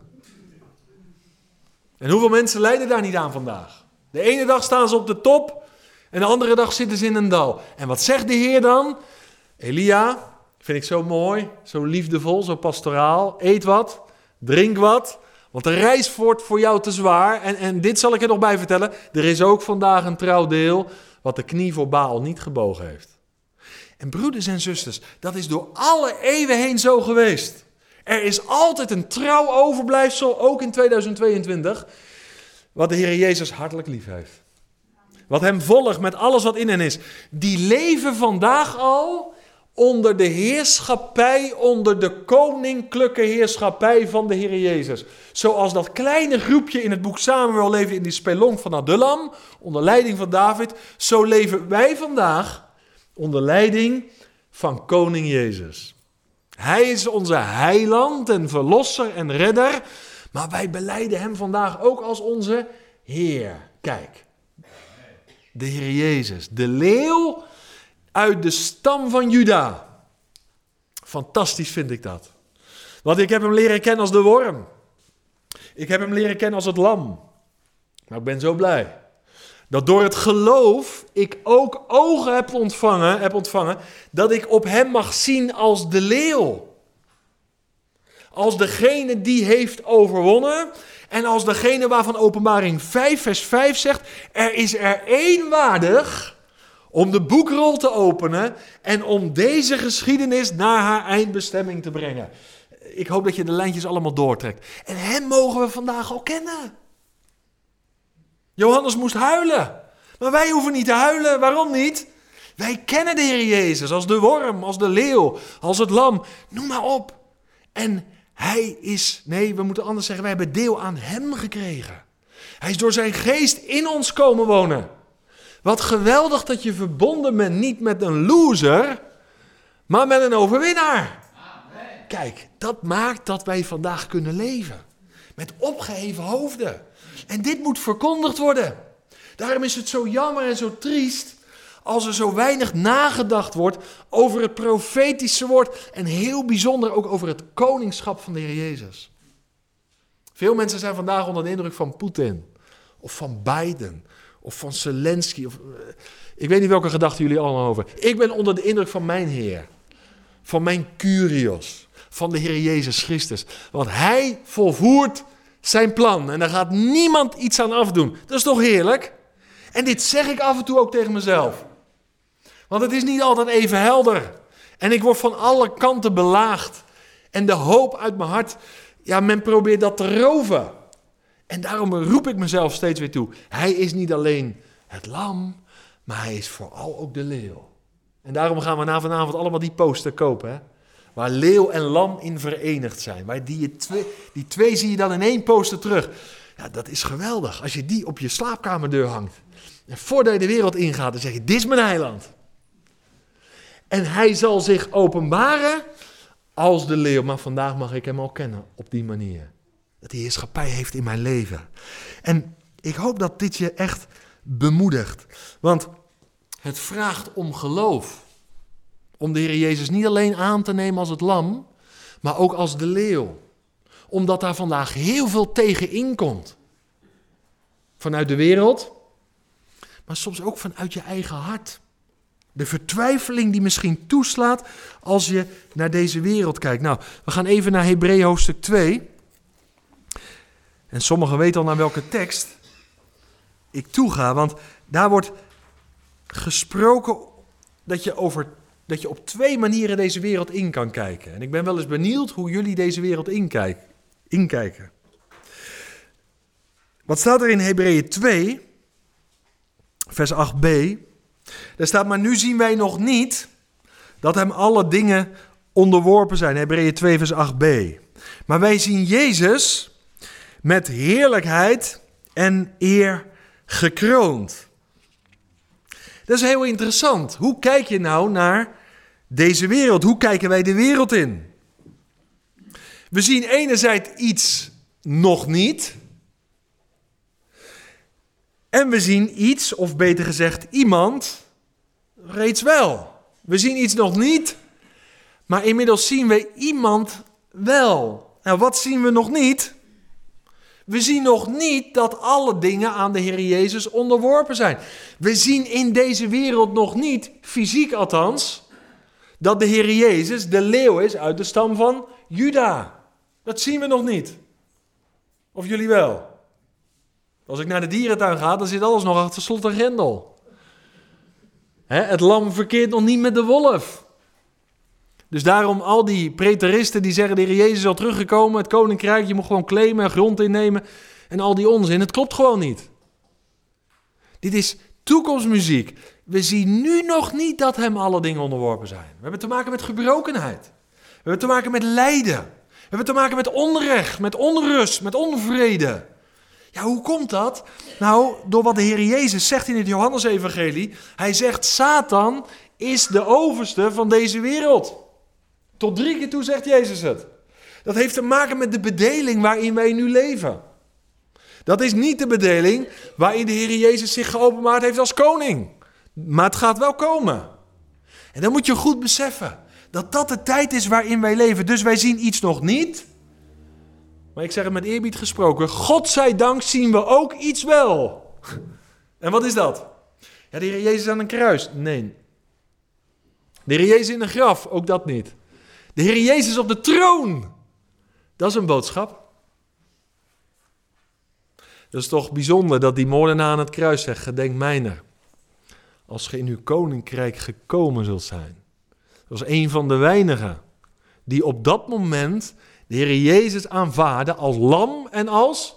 En hoeveel mensen lijden daar niet aan vandaag? De ene dag staan ze op de top en de andere dag zitten ze in een dal. En wat zegt de Heer dan? Elia, vind ik zo mooi, zo liefdevol, zo pastoraal. Eet wat, drink wat, want de reis wordt voor jou te zwaar. En dit zal ik er nog bij vertellen. Er is ook vandaag een trouw deel wat de knie voor Baal niet gebogen heeft. En broeders en zusters, dat is door alle eeuwen heen zo geweest. Er is altijd een trouw overblijfsel, ook in 2022, wat de Heer Jezus hartelijk lief heeft. Wat hem volgt met alles wat in hen is. Die leven vandaag al onder de heerschappij, onder de koninklijke heerschappij van de Heer Jezus. Zoals dat kleine groepje in het boek Samuel leefde in die spelonk van Adullam, onder leiding van David. Zo leven wij vandaag onder leiding van koning Jezus. Hij is onze heiland en verlosser en redder, maar wij belijden hem vandaag ook als onze Heer. Kijk, de Heer Jezus, de leeuw uit de stam van Juda. Fantastisch vind ik dat. Want ik heb hem leren kennen als de worm. Ik heb hem leren kennen als het lam. Maar ik ben zo blij dat door het geloof ik ook ogen heb ontvangen, dat ik op hem mag zien als de leeuw. Als degene die heeft overwonnen en als degene waarvan Openbaring 5 vers 5 zegt, er is er één waardig om de boekrol te openen en om deze geschiedenis naar haar eindbestemming te brengen. Ik hoop dat je de lijntjes allemaal doortrekt. En hem mogen we vandaag al kennen. Johannes moest huilen. Maar wij hoeven niet te huilen. Waarom niet? Wij kennen de Heer Jezus als de worm, als de leeuw, als het lam. Noem maar op. En hij is, nee, we moeten anders zeggen, wij hebben deel aan hem gekregen. Hij is door zijn geest in ons komen wonen. Wat geweldig dat je verbonden bent, niet met een loser, maar met een overwinnaar. Amen. Kijk, dat maakt dat wij vandaag kunnen leven. Met opgeheven hoofden. En dit moet verkondigd worden. Daarom is het zo jammer en zo triest als er zo weinig nagedacht wordt over het profetische woord en heel bijzonder ook over het koningschap van de Heer Jezus. Veel mensen zijn vandaag onder de indruk van Poetin of van Biden of van Zelensky. Ik weet niet welke gedachten jullie allemaal over. Ik ben onder de indruk van mijn Heer, van mijn Kyrios, van de Heer Jezus Christus. Want hij volvoert zijn plan en daar gaat niemand iets aan afdoen. Dat is toch heerlijk? En dit zeg ik af en toe ook tegen mezelf. Want het is niet altijd even helder. En ik word van alle kanten belaagd. En de hoop uit mijn hart, ja, men probeert dat te roven. En daarom roep ik mezelf steeds weer toe. Hij is niet alleen het lam, maar hij is vooral ook de leeuw. En daarom gaan we vanavond allemaal die poster kopen, hè? Waar leeuw en lam in verenigd zijn. Waar die twee zie je dan in één poster terug. Ja, dat is geweldig. Als je die op je slaapkamerdeur hangt. En voordat je de wereld ingaat, dan zeg je, dit is mijn heiland. En hij zal zich openbaren als de leeuw. Maar vandaag mag ik hem al kennen op die manier. Dat hij heerschappij heeft in mijn leven. En ik hoop dat dit je echt bemoedigt. Want het vraagt om geloof. Om de Heer Jezus niet alleen aan te nemen als het lam, maar ook als de leeuw. Omdat daar vandaag heel veel tegenin komt. Vanuit de wereld, maar soms ook vanuit je eigen hart. De vertwijfeling die misschien toeslaat als je naar deze wereld kijkt. Nou, we gaan even naar Hebreeën hoofdstuk 2. En sommigen weten al naar welke tekst ik toe ga. Want daar wordt gesproken dat je op twee manieren deze wereld in kan kijken. En ik ben wel eens benieuwd hoe jullie deze wereld inkijken. Wat staat er in Hebreeën 2, vers 8b? Daar staat, maar nu zien wij nog niet dat hem alle dingen onderworpen zijn. Hebreeën 2, vers 8b. Maar wij zien Jezus met heerlijkheid en eer gekroond. Dat is heel interessant. Hoe kijk je nou naar deze wereld? Hoe kijken wij de wereld in? We zien enerzijds iets nog niet. En we zien iets, of beter gezegd iemand, reeds wel. We zien iets nog niet, maar inmiddels zien we iemand wel. Nou, wat zien we nog niet? We zien nog niet dat alle dingen aan de Heer Jezus onderworpen zijn. We zien in deze wereld nog niet, fysiek althans, dat de Heer Jezus de leeuw is uit de stam van Juda. Dat zien we nog niet. Of jullie wel? Als ik naar de dierentuin ga, dan zit alles nog achter slot en grendel. Het lam verkeert nog niet met de wolf. Dus daarom al die preteristen die zeggen de Heer Jezus is al teruggekomen, het koninkrijk, je moet gewoon claimen en grond innemen en al die onzin. Het klopt gewoon niet. Dit is toekomstmuziek. We zien nu nog niet dat hem alle dingen onderworpen zijn. We hebben te maken met gebrokenheid. We hebben te maken met lijden. We hebben te maken met onrecht, met onrust, met onvrede. Ja, hoe komt dat? Nou, door wat de Heer Jezus zegt in het Johannesevangelie. Hij zegt, Satan is de overste van deze wereld. Tot 3 keer toe zegt Jezus het. Dat heeft te maken met de bedeling waarin wij nu leven. Dat is niet de bedeling waarin de Heer Jezus zich geopenbaard heeft als koning. Maar het gaat wel komen. En dan moet je goed beseffen dat dat de tijd is waarin wij leven. Dus wij zien iets nog niet. Maar ik zeg het met eerbied gesproken, godzijdank zien we ook iets wel. En wat is dat? Ja, de Heer Jezus aan een kruis. Nee. De Heer Jezus in een graf. Ook dat niet. De Heer Jezus op de troon. Dat is een boodschap. Dat is toch bijzonder dat die moordenaar aan het kruis zegt, gedenk mijner. Als ge in uw koninkrijk gekomen zult zijn. Dat was een van de weinigen die op dat moment de Heer Jezus aanvaarde als lam en als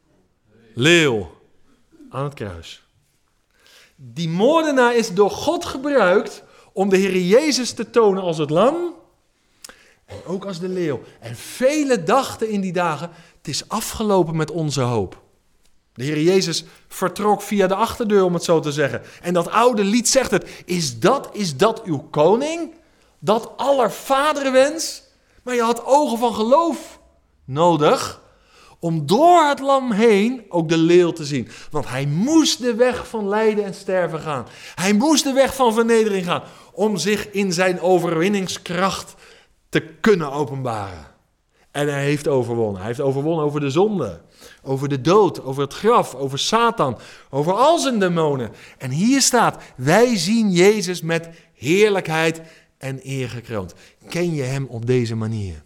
leeuw aan het kruis. Die moordenaar is door God gebruikt om de Heer Jezus te tonen als het lam en ook als de leeuw. En velen dachten in die dagen, het is afgelopen met onze hoop. De Heer Jezus vertrok via de achterdeur, om het zo te zeggen. En dat oude lied zegt het, is dat uw koning? Dat aller vaderwens? Maar je had ogen van geloof nodig om door het lam heen ook de leeuw te zien. Want hij moest de weg van lijden en sterven gaan. Hij moest de weg van vernedering gaan om zich in zijn overwinningskracht te kunnen openbaren. En hij heeft overwonnen. Hij heeft overwonnen over de zonde, over de dood, over het graf, over Satan, over al zijn demonen. En hier staat, wij zien Jezus met heerlijkheid en eer gekroond. Ken je hem op deze manier?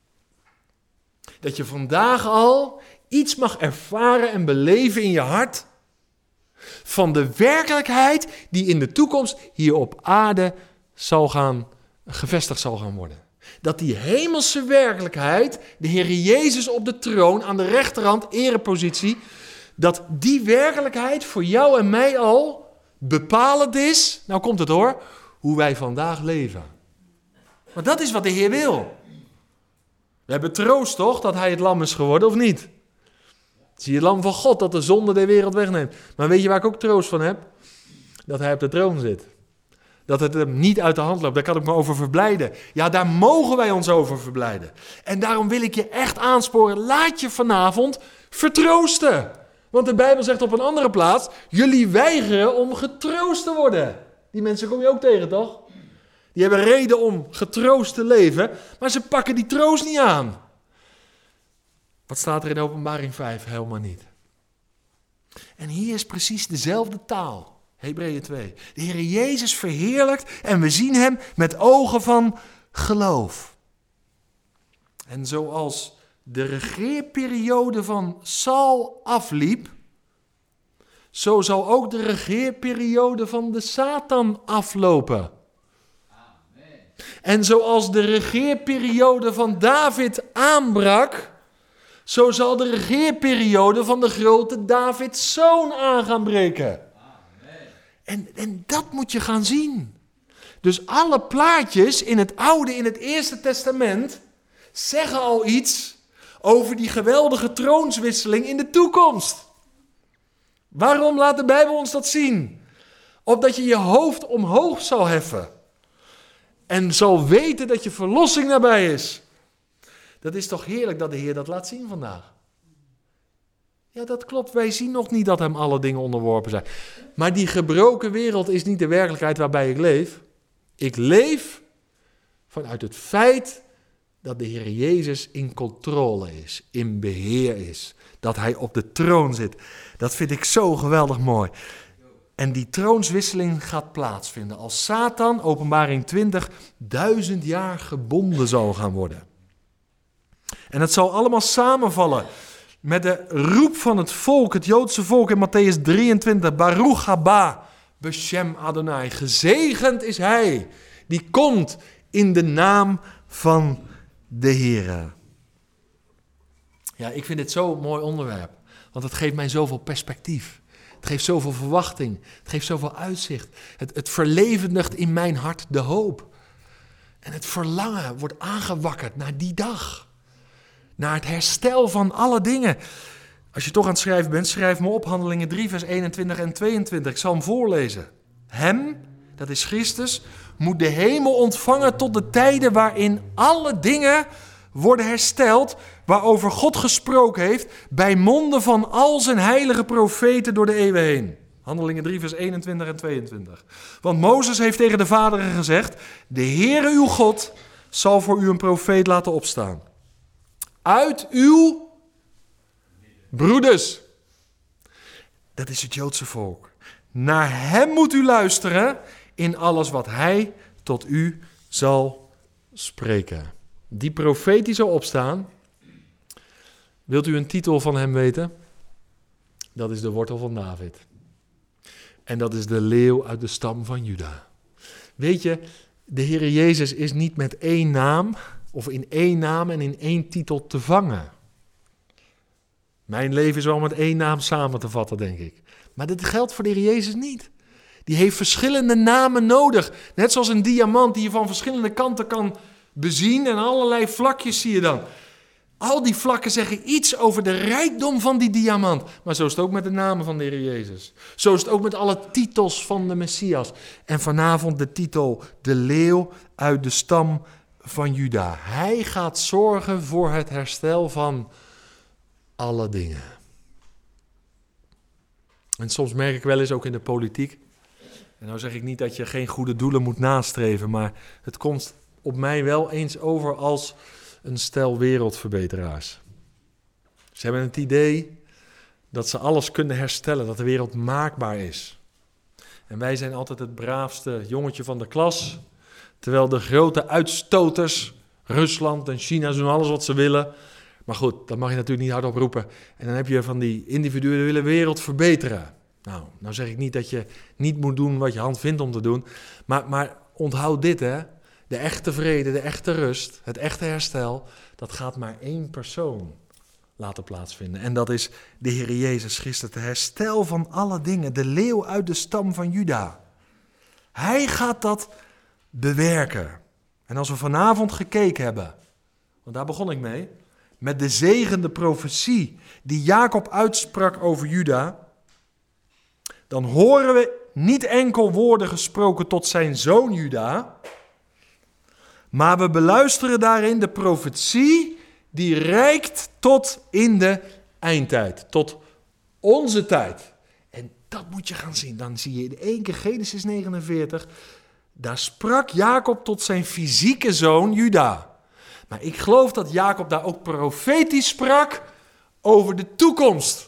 Dat je vandaag al iets mag ervaren en beleven in je hart van de werkelijkheid die in de toekomst hier op aarde gevestigd zal gaan worden. Dat die hemelse werkelijkheid, de Heer Jezus op de troon aan de rechterhand, erepositie, dat die werkelijkheid voor jou en mij al bepalend is, nou komt het hoor, hoe wij vandaag leven. Maar dat is wat de Heer wil. We hebben troost toch, dat hij het lam is geworden of niet? Zie je het lam van God dat de zonde der wereld wegneemt. Maar weet je waar ik ook troost van heb? Dat hij op de troon zit. Dat het hem niet uit de hand loopt. Daar kan ik me over verblijden. Ja, daar mogen wij ons over verblijden. En daarom wil ik je echt aansporen. Laat je vanavond vertroosten. Want de Bijbel zegt op een andere plaats, jullie weigeren om getroost te worden. Die mensen kom je ook tegen, toch? Die hebben reden om getroost te leven, maar ze pakken die troost niet aan. Wat staat er in Openbaring 5? Helemaal niet. En hier is precies dezelfde taal. Hebreeën 2. De Heer Jezus verheerlijkt en we zien hem met ogen van geloof. En zoals de regeerperiode van Saul afliep, zo zal ook de regeerperiode van de Satan aflopen. Amen. En zoals de regeerperiode van David aanbrak, zo zal de regeerperiode van de grote Davids zoon aan gaan breken. En dat moet je gaan zien. Dus alle plaatjes in het Oude, in het Eerste Testament, zeggen al iets over die geweldige troonswisseling in de toekomst. Waarom laat de Bijbel ons dat zien? Opdat je je hoofd omhoog zal heffen. En zal weten dat je verlossing nabij is. Dat is toch heerlijk dat de Heer dat laat zien vandaag. Ja, dat klopt. Wij zien nog niet dat hem alle dingen onderworpen zijn. Maar die gebroken wereld is niet de werkelijkheid waarbij ik leef. Ik leef vanuit het feit dat de Heer Jezus in controle is, in beheer is. Dat hij op de troon zit. Dat vind ik zo geweldig mooi. En die troonswisseling gaat plaatsvinden als Satan, Openbaring 20, 1000 jaar gebonden zal gaan worden. En het zal allemaal samenvallen met de roep van het volk, het Joodse volk in Matthäus 23. Baruch haba, Beshem Adonai. Gezegend is hij die komt in de naam van de Heere. Ja, ik vind dit zo'n mooi onderwerp. Want het geeft mij zoveel perspectief. Het geeft zoveel verwachting. Het geeft zoveel uitzicht. Het verlevendigt in mijn hart de hoop. En het verlangen wordt aangewakkerd naar die dag. Naar het herstel van alle dingen. Als je toch aan het schrijven bent, schrijf me op. Handelingen 3, vers 21 en 22. Ik zal hem voorlezen. Hem, dat is Christus, moet de hemel ontvangen tot de tijden waarin alle dingen worden hersteld, waarover God gesproken heeft, bij monden van al zijn heilige profeten door de eeuwen heen. Handelingen 3, vers 21 en 22. Want Mozes heeft tegen de vaderen gezegd, de Heere uw God zal voor u een profeet laten opstaan. Uit uw broeders. Dat is het Joodse volk. Naar hem moet u luisteren in alles wat hij tot u zal spreken. Die profeet die zal opstaan. Wilt u een titel van hem weten? Dat is de wortel van David. En dat is de leeuw uit de stam van Juda. Weet je, de Heer Jezus is niet met één naam, of in één naam en in één titel te vangen. Mijn leven is wel met één naam samen te vatten, denk ik. Maar dit geldt voor de Heer Jezus niet. Die heeft verschillende namen nodig. Net zoals een diamant die je van verschillende kanten kan bezien en allerlei vlakjes zie je dan. Al die vlakken zeggen iets over de rijkdom van die diamant. Maar zo is het ook met de namen van de Heer Jezus. Zo is het ook met alle titels van de Messias. En vanavond de titel, de leeuw uit de stam van Juda. Hij gaat zorgen voor het herstel van alle dingen. En soms merk ik wel eens ook in de politiek. En nou zeg ik niet dat je geen goede doelen moet nastreven. Maar het komt op mij wel eens over als een stel wereldverbeteraars. Ze hebben het idee dat ze alles kunnen herstellen, dat de wereld maakbaar is. En wij zijn altijd het braafste jongetje van de klas, terwijl de grote uitstoters, Rusland en China, doen alles wat ze willen. Maar goed, dat mag je natuurlijk niet hardop roepen. En dan heb je van die individuen die willen de wereld verbeteren. Nou zeg ik niet dat je niet moet doen wat je hand vindt om te doen. Maar onthoud dit, hè. De echte vrede, de echte rust, het echte herstel, dat gaat maar één persoon laten plaatsvinden. En dat is de Heer Jezus Christus, het herstel van alle dingen, de leeuw uit de stam van Juda. Hij gaat dat bewerken. En als we vanavond gekeken hebben, want daar begon ik mee, met de zegende profetie die Jacob uitsprak over Juda, dan horen we niet enkel woorden gesproken tot zijn zoon Juda, maar we beluisteren daarin de profetie die reikt tot in de eindtijd, tot onze tijd. En dat moet je gaan zien. Dan zie je in één keer Genesis 49, daar sprak Jacob tot zijn fysieke zoon Juda. Maar ik geloof dat Jacob daar ook profetisch sprak over de toekomst.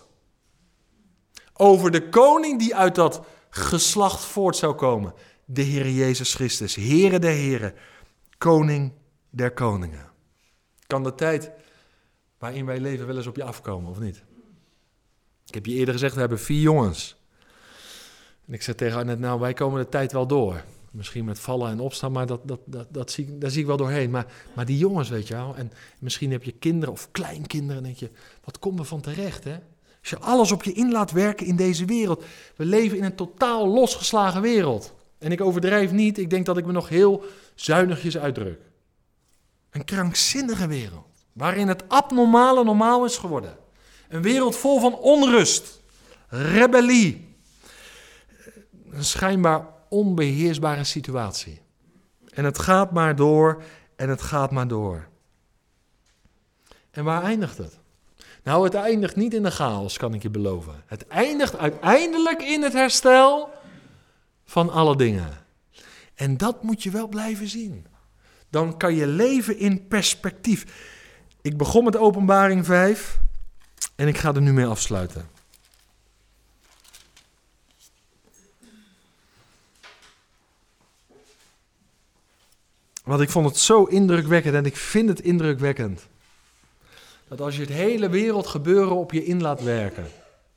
Over de koning die uit dat geslacht voort zou komen. De Heer Jezus Christus, Heere der Heren, Koning der koningen. Kan de tijd waarin wij leven wel eens op je afkomen, of niet? Ik heb je eerder gezegd, we hebben 4 jongens. En ik zei tegen Annette, nou, wij komen de tijd wel door. Misschien met vallen en opstaan, maar daar zie ik wel doorheen. Maar die jongens, weet je wel, en misschien heb je kinderen of kleinkinderen en denk je, wat komt er van terecht, hè? Als je alles op je in laat werken in deze wereld. We leven in een totaal losgeslagen wereld. En ik overdrijf niet, ik denk dat ik me nog heel zuinigjes uitdruk. Een krankzinnige wereld, waarin het abnormale normaal is geworden. Een wereld vol van onrust, rebellie, een schijnbaar onbeheersbare situatie. En het gaat maar door en het gaat maar door. En waar eindigt het? Nou, het eindigt niet in de chaos, kan ik je beloven. Het eindigt uiteindelijk in het herstel van alle dingen. En dat moet je wel blijven zien. Dan kan je leven in perspectief. Ik begon met Openbaring 5 en ik ga er nu mee afsluiten. Want ik vond het zo indrukwekkend en ik vind het indrukwekkend. Dat als je het hele wereldgebeuren op je in laat werken.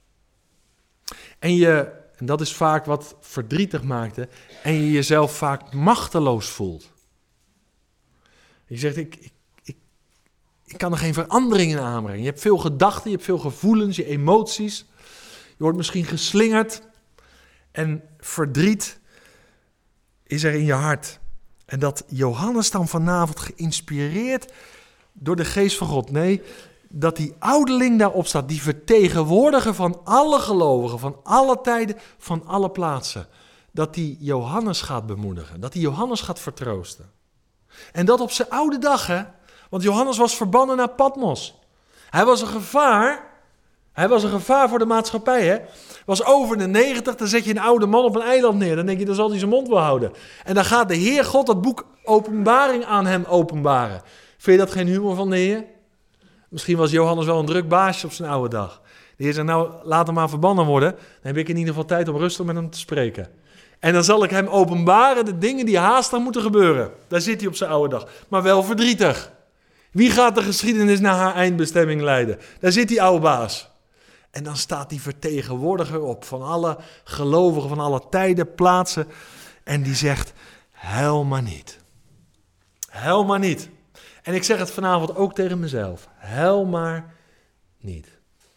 En dat is vaak wat verdrietig maakte. En je jezelf vaak machteloos voelt. Je zegt, ik kan er geen verandering in aanbrengen. Je hebt veel gedachten, je hebt veel gevoelens, je emoties. Je wordt misschien geslingerd. En verdriet is er in je hart. En dat Johannes dan vanavond geïnspireerd door de geest van God. Nee, dat die ouderling daarop staat, die vertegenwoordiger van alle gelovigen, van alle tijden, van alle plaatsen. Dat die Johannes gaat bemoedigen, dat die Johannes gaat vertroosten. En dat op zijn oude dag, hè. Want Johannes was verbannen naar Patmos. Hij was een gevaar voor de maatschappij, hè. Was over de 90, dan zet je een oude man op een eiland neer. Dan denk je, dan zal hij zijn mond wel houden. En dan gaat de Heer God dat boek Openbaring aan hem openbaren. Vind je dat geen humor van de Heer? Misschien was Johannes wel een druk baasje op zijn oude dag. De Heer zei, nou, laat hem maar verbannen worden. Dan heb ik in ieder geval tijd om rustig met hem te spreken. En dan zal ik hem openbaren de dingen die haastig moeten gebeuren. Daar zit hij op zijn oude dag. Maar wel verdrietig. Wie gaat de geschiedenis naar haar eindbestemming leiden? Daar zit die oude baas. En dan staat die vertegenwoordiger op van alle gelovigen, van alle tijden, plaatsen. En die zegt, huil maar niet. Huil maar niet. En ik zeg het vanavond ook tegen mezelf. Huil maar niet.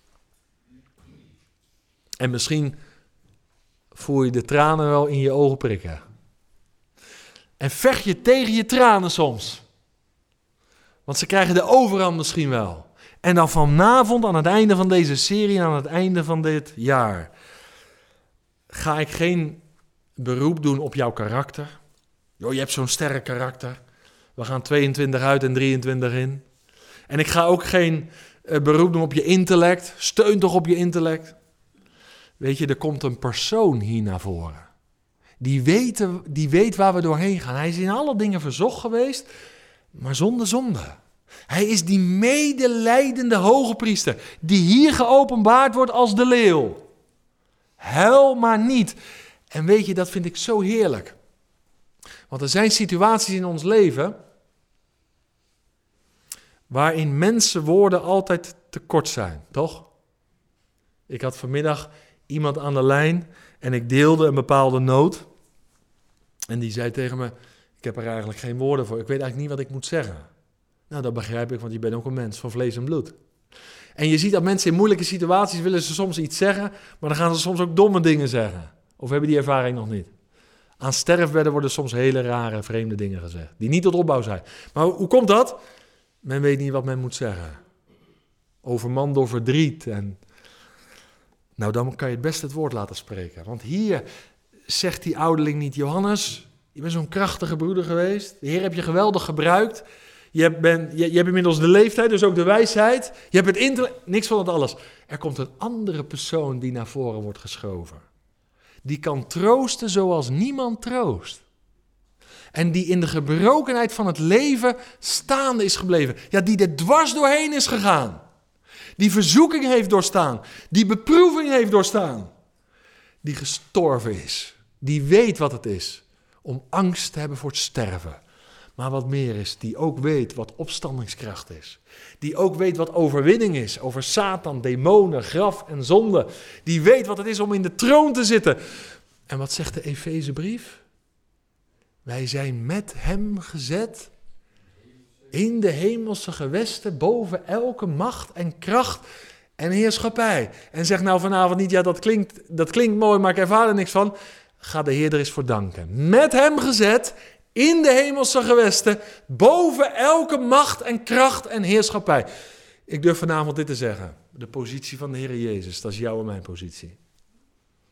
En misschien voel je de tranen wel in je ogen prikken. En vecht je tegen je tranen soms. Want ze krijgen de overhand misschien wel. En dan vanavond aan het einde van deze serie en aan het einde van dit jaar ga ik geen beroep doen op jouw karakter. Je hebt zo'n sterk karakter. We gaan 22 uit en 23 in. En ik ga ook geen beroep doen op je intellect. Steun toch op je intellect. Weet je, er komt een persoon hier naar voren. Die weet waar we doorheen gaan. Hij is in alle dingen verzocht geweest, maar zonder zonde. Hij is die medelijdende hoge priester, die hier geopenbaard wordt als de leeuw. Huil maar niet. En weet je, dat vind ik zo heerlijk. Want er zijn situaties in ons leven waarin mensenwoorden altijd tekort zijn, toch? Ik had vanmiddag iemand aan de lijn en ik deelde een bepaalde nood. En die zei tegen me, ik heb er eigenlijk geen woorden voor. Ik weet eigenlijk niet wat ik moet zeggen. Nou, dat begrijp ik, want je bent ook een mens van vlees en bloed. En je ziet dat mensen in moeilijke situaties willen ze soms iets zeggen, maar dan gaan ze soms ook domme dingen zeggen. Of hebben die ervaring nog niet? Aan sterfbedden worden soms hele rare, vreemde dingen gezegd, die niet tot opbouw zijn. Maar hoe komt dat? Men weet niet wat men moet zeggen. Overmand door verdriet. En nou, dan kan je het best het woord laten spreken. Want hier zegt die ouderling niet, Johannes, je bent zo'n krachtige broeder geweest. De Heer heb je geweldig gebruikt. Je hebt inmiddels de leeftijd, dus ook de wijsheid. Je hebt het intellect, niks van dat alles. Er komt een andere persoon die naar voren wordt geschoven. Die kan troosten zoals niemand troost. En die in de gebrokenheid van het leven staande is gebleven. Ja, die er dwars doorheen is gegaan. Die verzoeking heeft doorstaan. Die beproeving heeft doorstaan. Die gestorven is. Die weet wat het is om angst te hebben voor het sterven. Maar wat meer is, die ook weet wat opstandingskracht is. Die ook weet wat overwinning is over Satan, demonen, graf en zonde. Die weet wat het is om in de troon te zitten. En wat zegt de Efezebrief? Wij zijn met hem gezet in de hemelse gewesten boven elke macht en kracht en heerschappij. En zeg nou vanavond niet, ja dat klinkt mooi, maar ik ervaar er niks van. Ga de Heer er eens voor danken. Met hem gezet in de hemelse gewesten boven elke macht en kracht en heerschappij. Ik durf vanavond dit te zeggen. De positie van de Heer Jezus, dat is jouw en mijn positie.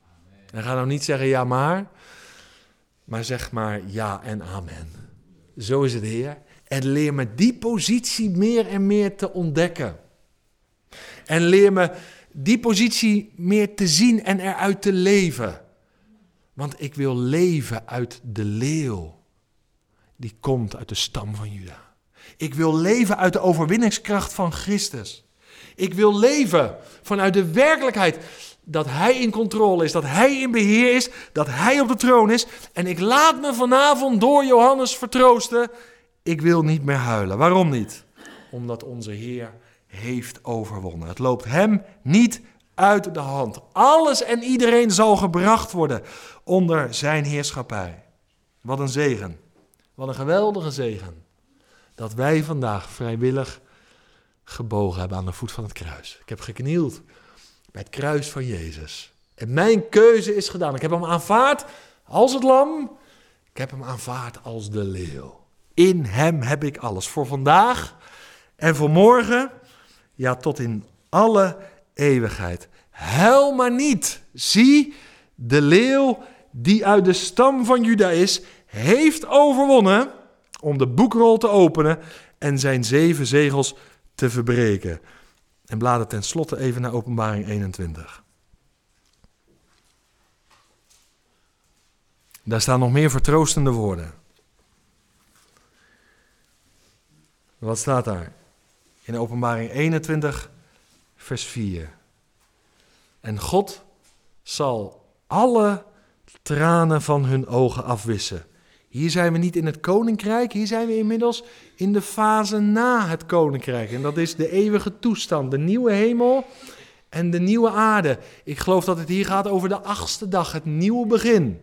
En ga nou niet zeggen ja maar zeg maar ja en amen. Zo is het, Heer. En leer me die positie meer en meer te ontdekken. En leer me die positie meer te zien en eruit te leven. Want ik wil leven uit de leeuw. Die komt uit de stam van Juda. Ik wil leven uit de overwinningskracht van Christus. Ik wil leven vanuit de werkelijkheid dat Hij in controle is, dat Hij in beheer is, dat Hij op de troon is. En ik laat me vanavond door Johannes vertroosten. Ik wil niet meer huilen. Waarom niet? Omdat onze Heer heeft overwonnen. Het loopt Hem niet uit de hand. Alles en iedereen zal gebracht worden onder zijn heerschappij. Wat een zegen. Wat een geweldige zegen. Dat wij vandaag vrijwillig gebogen hebben aan de voet van het kruis. Ik heb geknield bij het kruis van Jezus. En mijn keuze is gedaan. Ik heb hem aanvaard als het lam. Ik heb hem aanvaard als de leeuw. In hem heb ik alles. Voor vandaag en voor morgen. Ja, tot in alle eeuwigheid. Huil maar niet. Zie, de leeuw die uit de stam van Juda is, heeft overwonnen om de boekrol te openen en zijn 7 zegels te verbreken. En blader ten slotte even naar Openbaring 21. Daar staan nog meer vertroostende woorden. Wat staat daar? In Openbaring 21, vers 4. En God zal alle tranen van hun ogen afwissen. Hier zijn we niet in het koninkrijk, hier zijn we inmiddels in de fase na het koninkrijk. En dat is de eeuwige toestand, de nieuwe hemel en de nieuwe aarde. Ik geloof dat het hier gaat over de 8e dag, het nieuwe begin.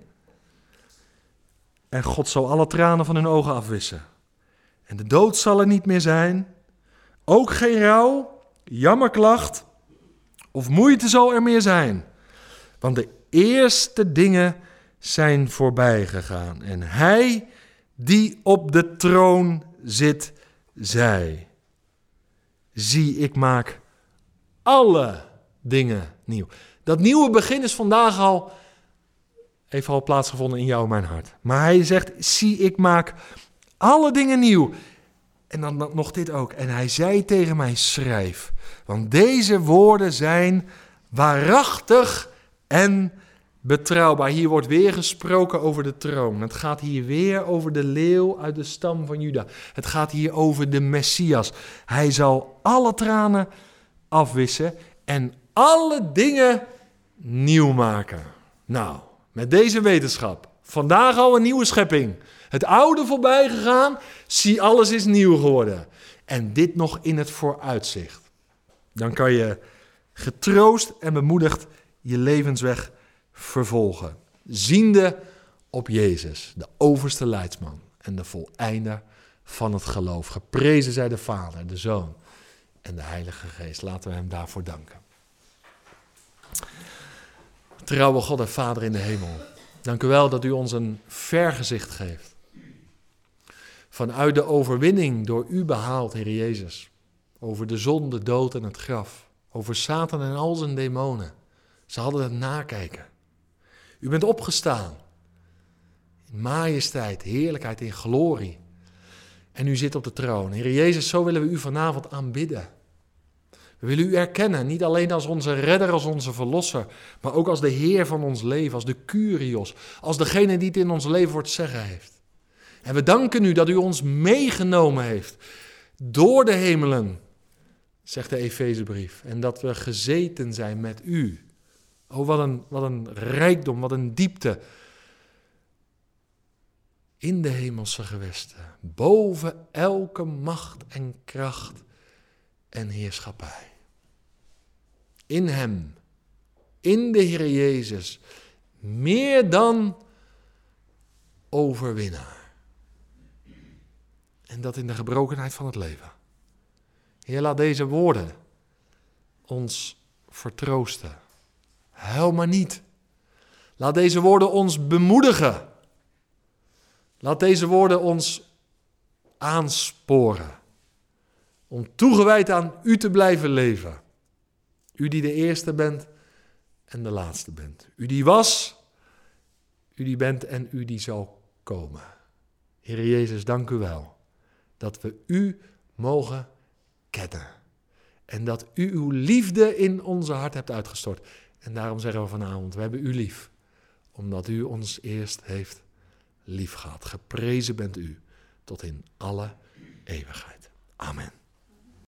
En God zal alle tranen van hun ogen afwissen. En de dood zal er niet meer zijn, ook geen rouw, jammerklacht of moeite zal er meer zijn. Want de eerste dingen zijn voorbij gegaan. En hij die op de troon zit, zei: zie, ik maak alle dingen nieuw. Dat nieuwe begin is vandaag heeft al plaatsgevonden in jou en mijn hart. Maar hij zegt: zie, ik maak alle dingen nieuw. En dan nog dit ook. En hij zei tegen mij: schrijf, want deze woorden zijn waarachtig en betrouwbaar. Hier wordt weer gesproken over de troon. Het gaat hier weer over de leeuw uit de stam van Juda. Het gaat hier over de Messias. Hij zal alle tranen afwissen en alle dingen nieuw maken. Nou, met deze wetenschap. Vandaag al een nieuwe schepping. Het oude voorbij gegaan. Zie, alles is nieuw geworden. En dit nog in het vooruitzicht. Dan kan je getroost en bemoedigd je levensweg vervolgen. Ziende op Jezus, de overste leidsman en de voleinder van het geloof. Geprezen zij de Vader, de Zoon en de Heilige Geest. Laten we hem daarvoor danken. Trouwe God en Vader in de hemel, dank u wel dat u ons een vergezicht geeft. Vanuit de overwinning door u behaald, Heer Jezus. Over de zonde, dood en het graf. Over Satan en al zijn demonen. Ze hadden het nakijken. U bent opgestaan. In majesteit, heerlijkheid, in glorie. En u zit op de troon. Heer Jezus, zo willen we u vanavond aanbidden. We willen u erkennen, niet alleen als onze redder, als onze verlosser, maar ook als de Heer van ons leven, als de Kyrios, als degene die het in ons leven voor het zeggen heeft. En we danken u dat u ons meegenomen heeft door de hemelen, zegt de Efezebrief, en dat we gezeten zijn met u. Oh, wat een rijkdom, wat een diepte in de hemelse gewesten, boven elke macht en kracht en heerschappij. In hem, in de Heer Jezus, meer dan overwinnaar. En dat in de gebrokenheid van het leven. Heer, laat deze woorden ons vertroosten. Huil maar niet. Laat deze woorden ons bemoedigen. Laat deze woorden ons aansporen. Om toegewijd aan u te blijven leven. U die de eerste bent en de laatste bent. U die was
U die bent en u die zal komen. Heere Jezus, dank u wel dat we u mogen kennen. En dat u uw liefde in onze hart hebt uitgestort. En daarom zeggen we vanavond, we hebben u lief. Omdat u ons eerst heeft lief gehad. Geprezen bent u tot in alle eeuwigheid.